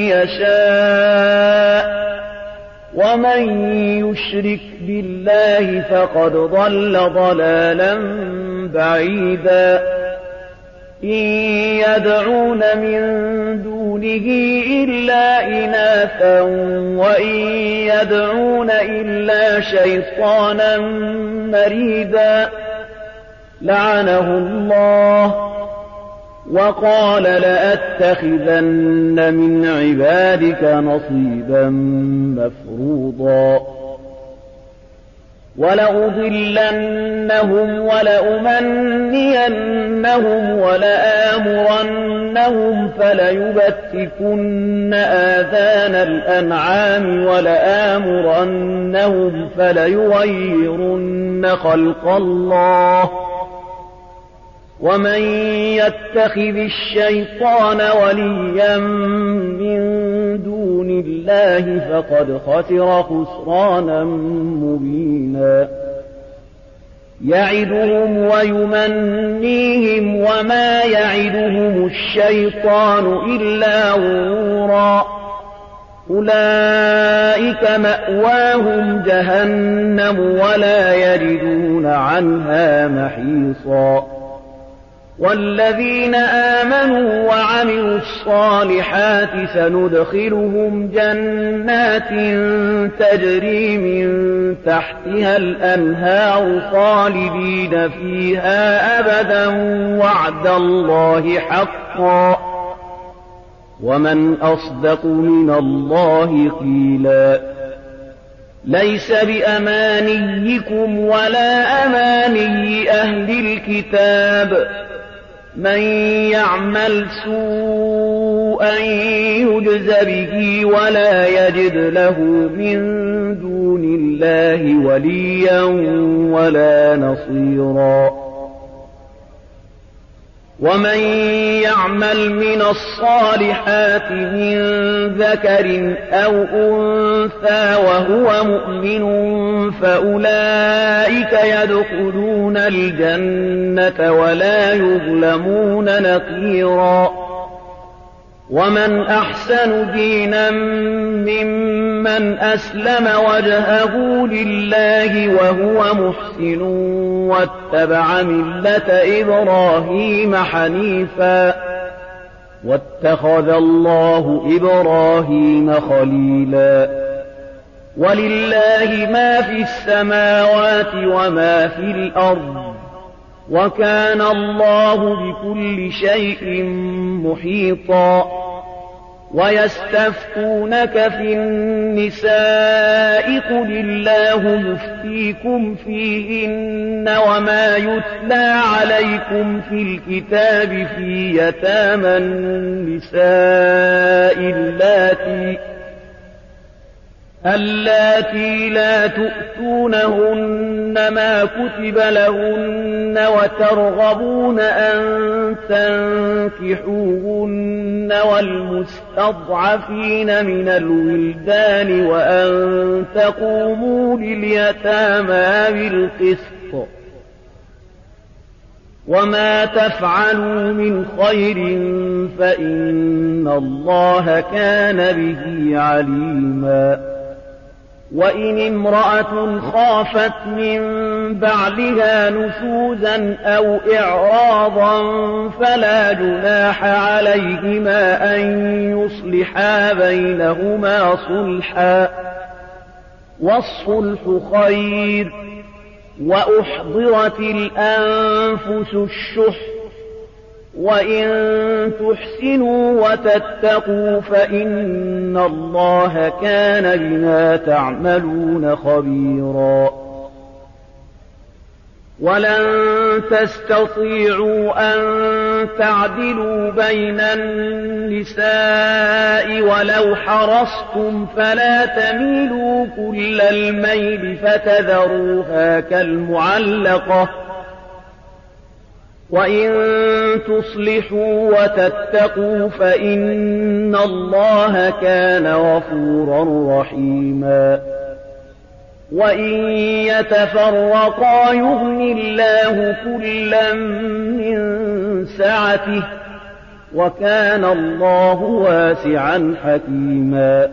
يشاء ومن يشرك بالله فقد ضل ضلالا بعيدا إن يدعون من دونه إلا إناثا وإن يدعون إلا شيطانا مريدا لعنه الله وقال لأتخذن من عبادك نصيبا مفروضا ولأضلنهم ولأمنينهم ولآمرنهم فليبتكن آذان الأنعام ولآمرنهم فليغيرن خلق الله ومن يتخذ الشيطان وليا من دون الله فقد خسر خسرانا مبينا يعدهم ويمنيهم وما يعدهم الشيطان إلا غرورا أولئك مأواهم جهنم ولا يجدون عنها محيصا والذين آمنوا وعملوا الصالحات سندخلهم جنات تجري من تحتها الأنهار خالدين فيها أبدا وعد الله حقا ومن أصدق من الله قيلا ليس بأمانيكم ولا أماني أهل الكتاب من يعمل سوءا يجز به ولا يجد له من دون الله وليا ولا نصيرا ومن يعمل من الصالحات من ذكر أو أنثى وهو مؤمن فأولئك يدخلون الجنة ولا يظلمون نقيرا ومن أحسن دينا ممن أسلم وجهه لله وهو محسن واتبع ملة إبراهيم حنيفا واتخذ الله إبراهيم خليلا ولله ما في السماوات وما في الأرض وكان الله بكل شيء محيطا ويستفتونك في النساء قل الله يفتيكم فيهن وما يتلى عليكم في الكتاب في يتامى النساء اللاتي لا تؤتونهن ما كتب لهن وترغبون أن تنكحوهن والمستضعفين من الولدان وأن تقوموا لليتامى بالقسط وما تفعلوا من خير فإن الله كان به عليما وإن امرأة خافت من بعلها نشوزا أو إعراضا فلا جناح عليهما أن يصلحا بينهما صلحا والصلح خير وأحضرت الأنفس الشح وإن تحسنوا وتتقوا فإن الله كان بما تعملون خبيرا ولن تستطيعوا أن تعدلوا بين النساء ولو حرصتم فلا تميلوا كل الميل فتذروها كالمعلقة وإن تصلحوا وتتقوا فإن الله كان غفورا رحيما وإن يتفرقا يغن الله كلا من سعته وكان الله واسعا حكيما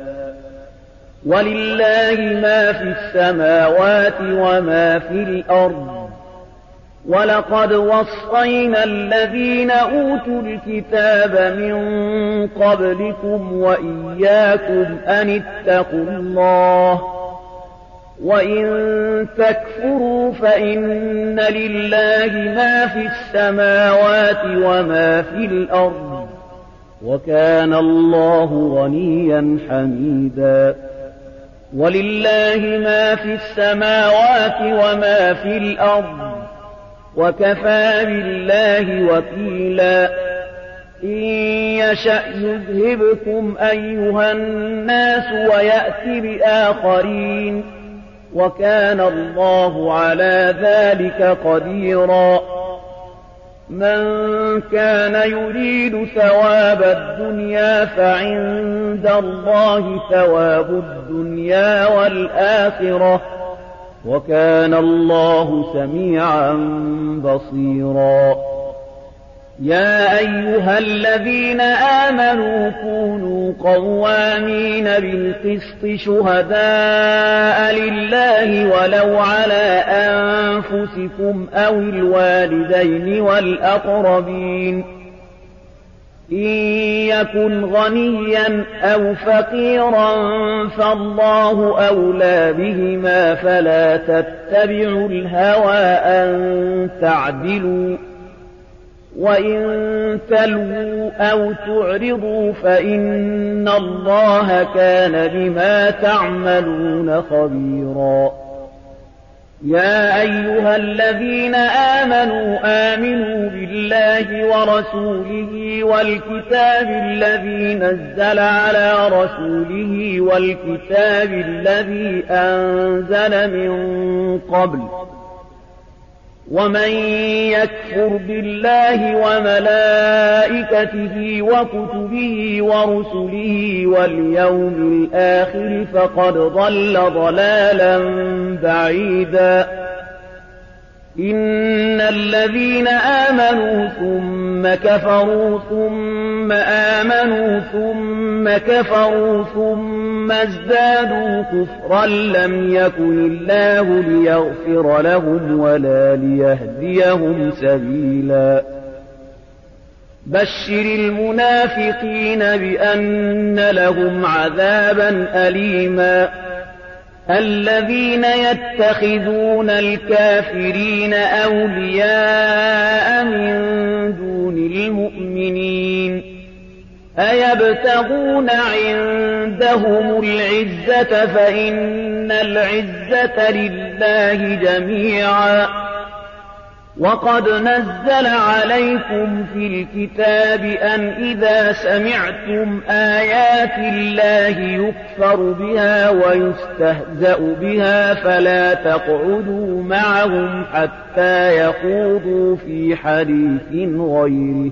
ولله ما في السماوات وما في الأرض ولقد وصينا الذين أوتوا الكتاب من قبلكم وإياكم أن اتقوا الله وإن تكفروا فإن لله ما في السماوات وما في الأرض وكان الله غنيا حميدا ولله ما في السماوات وما في الأرض وكفى بالله وكيلا إن يشأ يذهبكم أيها الناس ويأتي بآخرين وكان الله على ذلك قديرا من كان يريد ثواب الدنيا فعند الله ثواب الدنيا والآخرة وكان الله سميعا بصيرا يا أيها الذين آمنوا كونوا قوامين بالقسط شهداء لله ولو على أنفسكم أو الوالدين والأقربين إن يكن غنيا أو فقيرا فالله أولى بهما فلا تتبعوا الهوى أن تعدلوا وإن تلووا أو تعرضوا فإن الله كان بما تعملون خبيرا يا أيها الذين آمنوا بالله ورسوله والكتاب الذي نزل على رسوله والكتاب الذي أنزل من قبل ومن يكفر بالله وملائكته وكتبه ورسله واليوم الآخر فقد ضل ضلالا بعيدا إن الذين آمنوا ثم كفروا ثم آمنوا ثم كفروا ثم ازدادوا كفرا لم يكن الله ليغفر لهم ولا ليهديهم سبيلا بشر المنافقين بأن لهم عذابا أليما الذين يتخذون الكافرين أولياء من دون المؤمنين أيبتغون عندهم العزة فإن العزة لله جميعا وقد نزل عليكم في الكتاب أن إذا سمعتم آيات الله يكفر بها ويستهزأ بها فلا تقعدوا معهم حتى يخوضوا في حديث غيره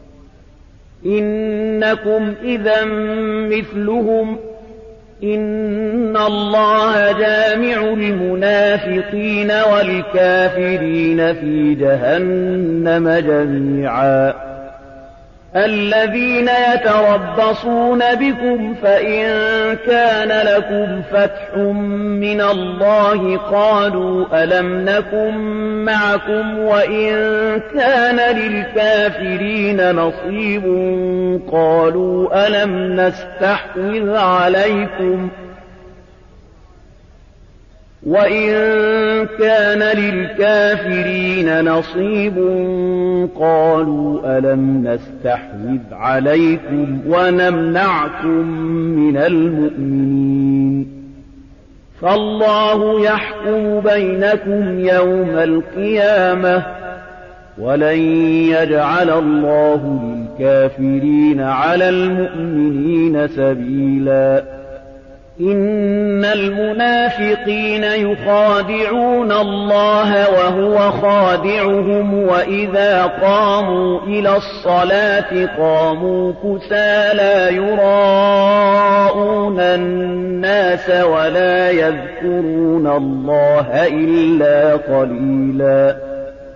إنكم إذا مثلهم إن الله جامع المنافقين والكافرين في جهنم جميعا الذين يتربصون بكم فإن كان لكم فتح من الله قالوا ألم نكن معكم وإن كان للكافرين نصيب قالوا ألم نستحوذ عليكم وإن كان للكافرين نصيب قالوا ألم نستحوذ عليكم ونمنعكم من المؤمنين فالله يحكم بينكم يوم القيامة ولن يجعل الله للكافرين على المؤمنين سبيلا إن المنافقين يخادعون الله وهو خادعهم وإذا قاموا إلى الصلاة قاموا كسالى يراءون الناس ولا يذكرون الله إلا قليلا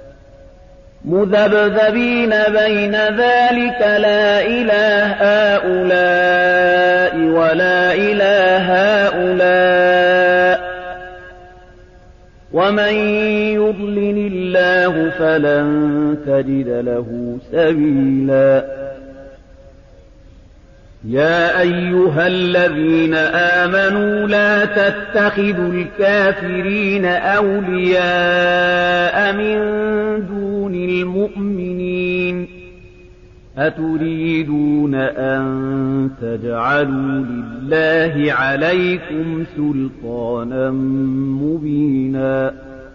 مذبذبين بين ذلك لا إله هؤلاء ولا إله هؤلاء ومن يضلل الله فلن تجد له سبيلا يا أيها الذين آمنوا لا تتخذوا الكافرين أولياء من دون المؤمنين أتريدون أن تجعلوا لله عليكم سلطانا مبينا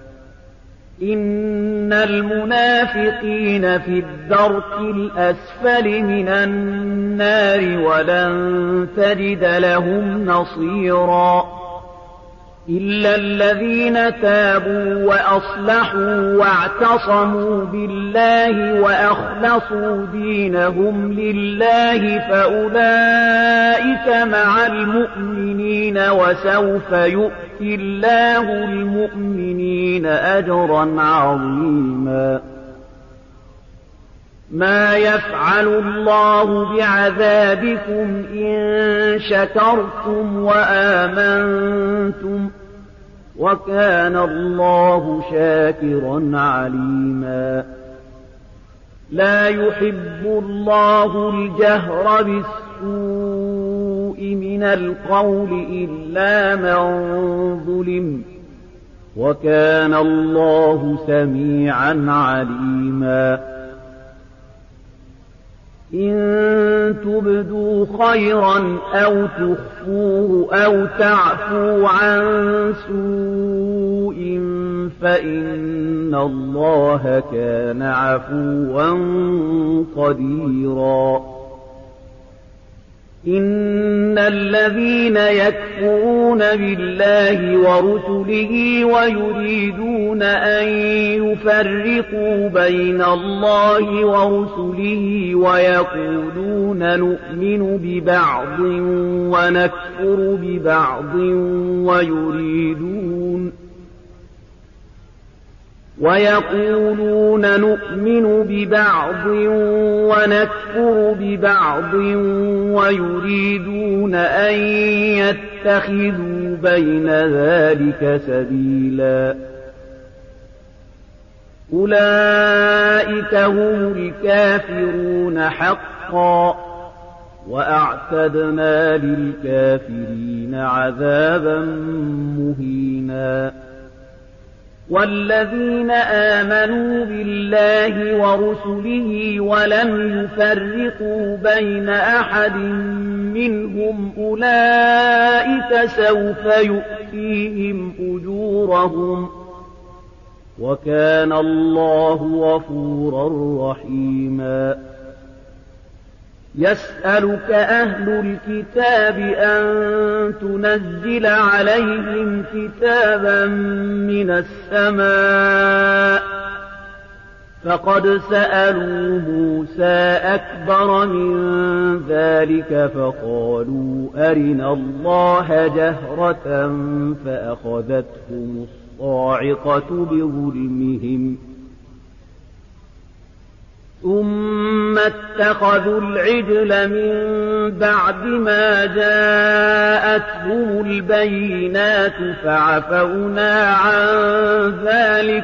إن المنافقين في الدرك الأسفل من النار ولن تجد لهم نصيرا إلا الذين تابوا وأصلحوا واعتصموا بالله وأخلصوا دينهم لله فأولئك مع المؤمنين وسوف يؤتي الله المؤمنين أجرا عظيما ما يفعل الله بعذابكم إن شكرتم وآمنتم وكان الله شاكرا عليما لا يحب الله الجهر بالسوء من القول إلا من ظلم وكان الله سميعا عليما إن تبدوا خيرا أو تخفوه أو تعفوا عن سوء فإن الله كان عفوا قديرا إن الذين يكفرون بالله ورسله ويريدون أن يفرقوا بين الله ورسله ويقولون نؤمن ببعض ونكفر ببعض ويقولون نؤمن ببعض ونكفر ببعض ويريدون أن يتخذوا بين ذلك سبيلا أولئك هم الكافرون حقا وأعتدنا للكافرين عذابا مهينا والذين آمنوا بالله ورسله ولم يفرقوا بين أحد منهم أولئك سوف يؤتيهم أجورهم وكان الله غفورا رحيما يسألك أهل الكتاب أن تنزل عليهم كتابا من السماء فقد سألوا موسى أكبر من ذلك فقالوا أرنا الله جهرة فأخذتهم الصاعقة بظلمهم ثم اتخذوا العجل من بعد ما جاءتهم البينات فعفونا عن ذلك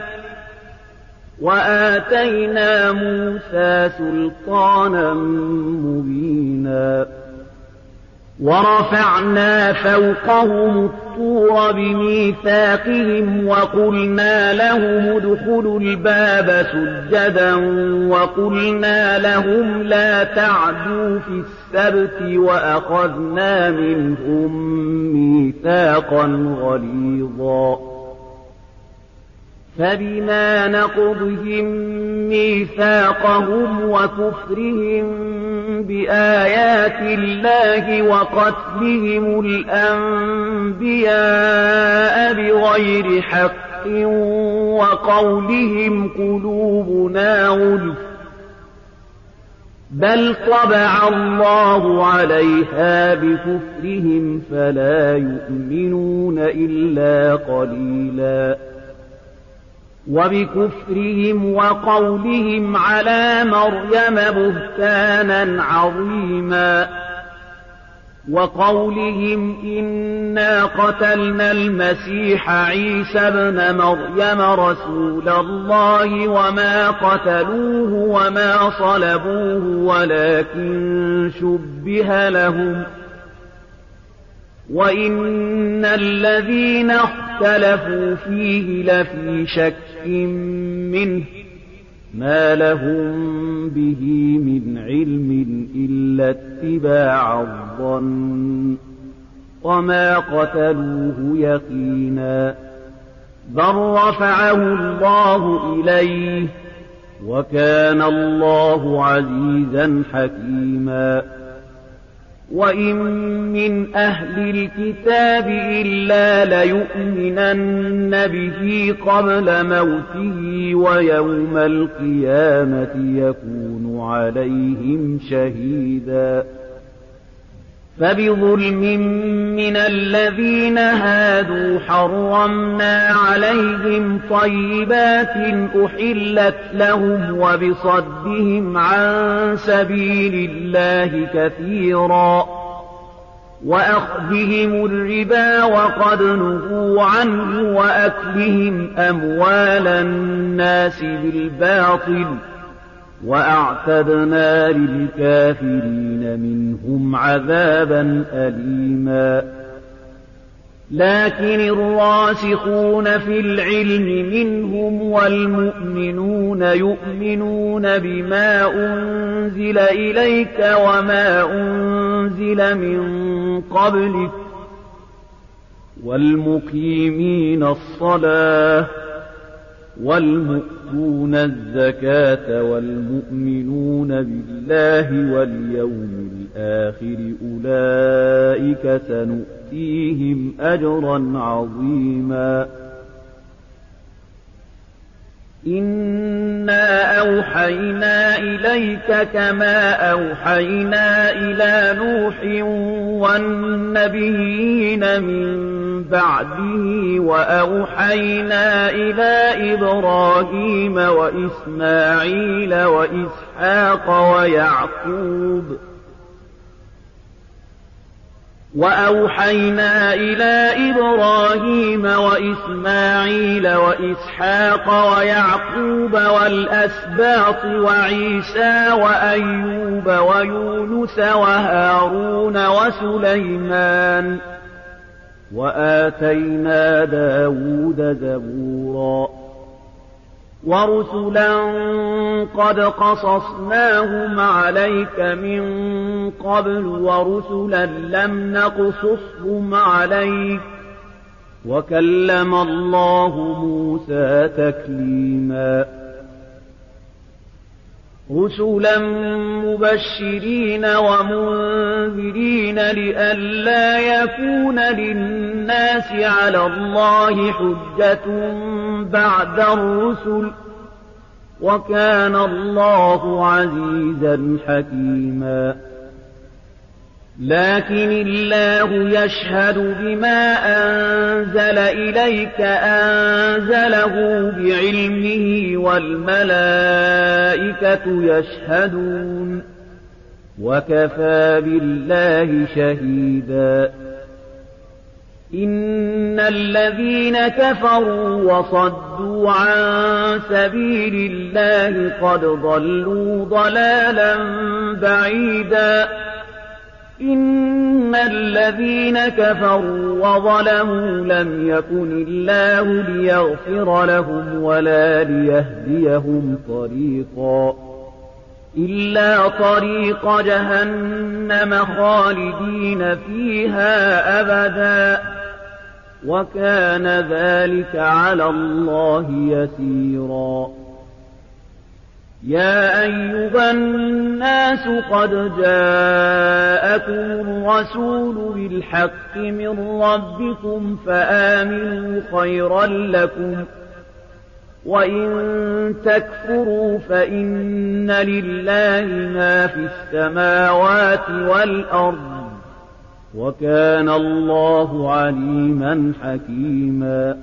وآتينا موسى سلطانا مبينا ورفعنا فوقهم الطور بميثاقهم وقلنا لهم ادخلوا الباب سجدا وقلنا لهم لا تعدوا في السبت وأخذنا منهم ميثاقا غليظا فبما نقضهم ميثاقهم وكفرهم بآيات الله وقتلهم الأنبياء بغير حق وقولهم قلوبنا غلف بل طبع الله عليها بكفرهم فلا يؤمنون إلا قليلا وبكفرهم وقولهم على مريم بهتانا عظيما وقولهم إنا قتلنا المسيح عيسى ابن مريم رسول الله وما قتلوه وما صلبوه ولكن شبه لهم وإن الذين اختلفوا فيه لفي شك منه ما لهم به من علم إلا اتباع الظن وما قتلوه يقينا بل رفعه الله إليه وكان الله عزيزا حكيما وإن من أهل الكتاب إلا ليؤمنن به قبل موته ويوم القيامة يكون عليهم شهيدا فبظلم من الذين هادوا حرمنا عليهم طيبات أحلت لهم وبصدهم عن سبيل الله كثيرا وأخذهم الربا وقد نهوا عنه وأكلهم أموال الناس بالباطل وأعتدنا للكافرين منهم عذابا أليما لكن الراسخون في العلم منهم والمؤمنون يؤمنون بما أنزل إليك وما أنزل من قبلك والمقيمين الصلاة والمؤتون الزكاة والمؤمنون بالله واليوم الآخر أولئك سنؤتيهم أجرا عظيما إنا أوحينا إليك كما أوحينا إلى نوح والنبيين من بعده وأوحينا إلى إبراهيم وإسماعيل وإسحاق ويعقوب وأوحينا إلى إبراهيم وإسماعيل وإسحاق ويعقوب والأسباط وعيسى وأيوب ويونس وهارون وسليمان وآتينا داود زبورا ورسلا قد قصصناهم عليك من قبل ورسلا لم نقصصهم عليك وكلم الله موسى تكليما رسلا مبشرين ومنذرين لئلا يكون للناس على الله حجة بعد الرسل وكان الله عزيزا حكيما لكن الله يشهد بما أنزل إليك أنزله بعلمه والملائكة يشهدون وكفى بالله شهيدا إن الذين كفروا وصدوا عن سبيل الله قد ضلوا ضلالا بعيدا إن الذين كفروا وظلموا لم يكن الله ليغفر لهم ولا ليهديهم طريقا إلا طريق جهنم خالدين فيها أبدا وكان ذلك على الله يسيرا يا أيها الناس قد جاءكم الرسول بالحق من ربكم فآمنوا خيرا لكم وإن تكفروا فإن لله ما في السماوات والأرض وكان الله عليما حكيما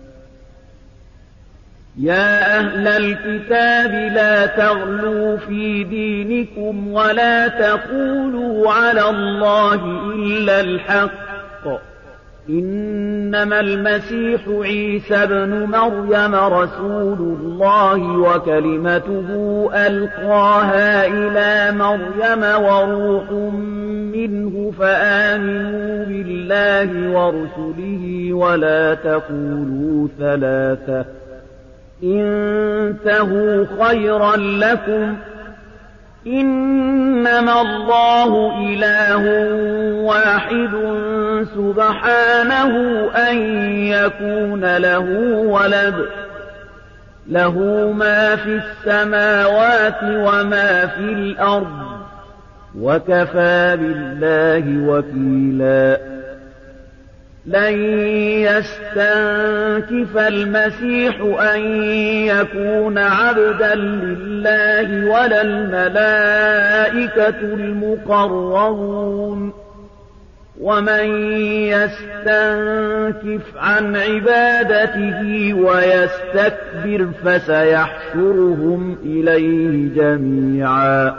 يا أهل الكتاب لا تغلوا في دينكم ولا تقولوا على الله إلا الحق إنما المسيح عيسى ابن مريم رسول الله وكلمته ألقاها إلى مريم وروح منه فآمنوا بالله ورسله ولا تقولوا ثلاثة انتهوا خيرا لكم إنما الله إله واحد سبحانه أن يكون له ولد له ما في السماوات وما في الأرض وكفى بالله وكيلا لن يستنكف المسيح أن يكون عبدا لله ولا الملائكة المقربون ومن يستنكف عن عبادته ويستكبر فسيحشرهم إليه جميعا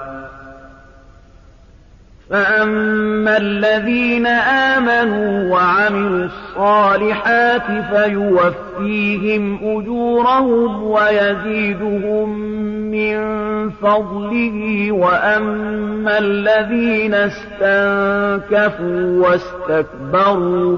فأما الذين آمنوا وعملوا الصالحات فيوفيهم أجورهم ويزيدهم من فضله وأما الذين استنكفوا واستكبروا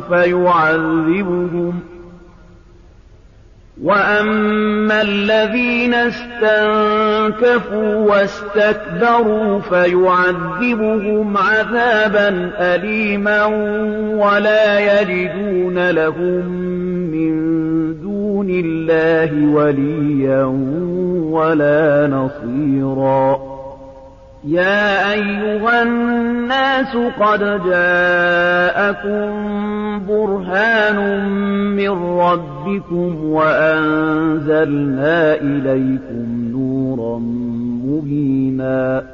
فيعذبهم عذابا أليما ولا يجدون لهم من دون الله وليا ولا نصيرا يا أيها الناس قد جاءكم برهان من ربكم وأنزلنا إليكم نورا مبينا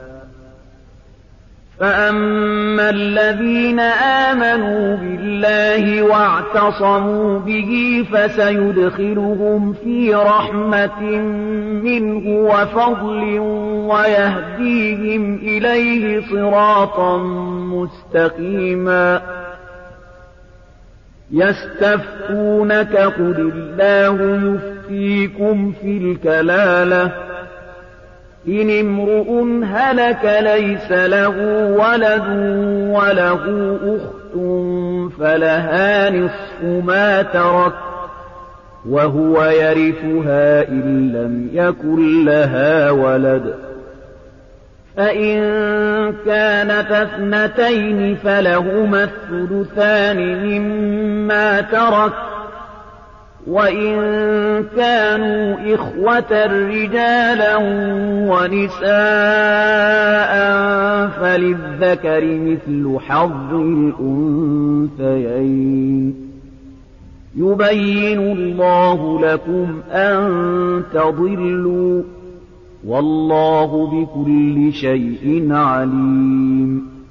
فأما الذين آمنوا بالله واعتصموا به فسيدخلهم في رحمة منه وفضل ويهديهم إليه صراطا مستقيما يستفتونك قل الله يفتيكم في الكلالة إن امرؤ هلك ليس له ولد وله أخت فلها نصف ما ترك وهو يرثها إن لم يكن لها ولد فإن كانت اثنتين فلهما الثلثان مما ترك وإن كانوا إخوة رجالا ونساء فللذكر مثل حظ الأنثيين يبين الله لكم أن تضلوا والله بكل شيء عليم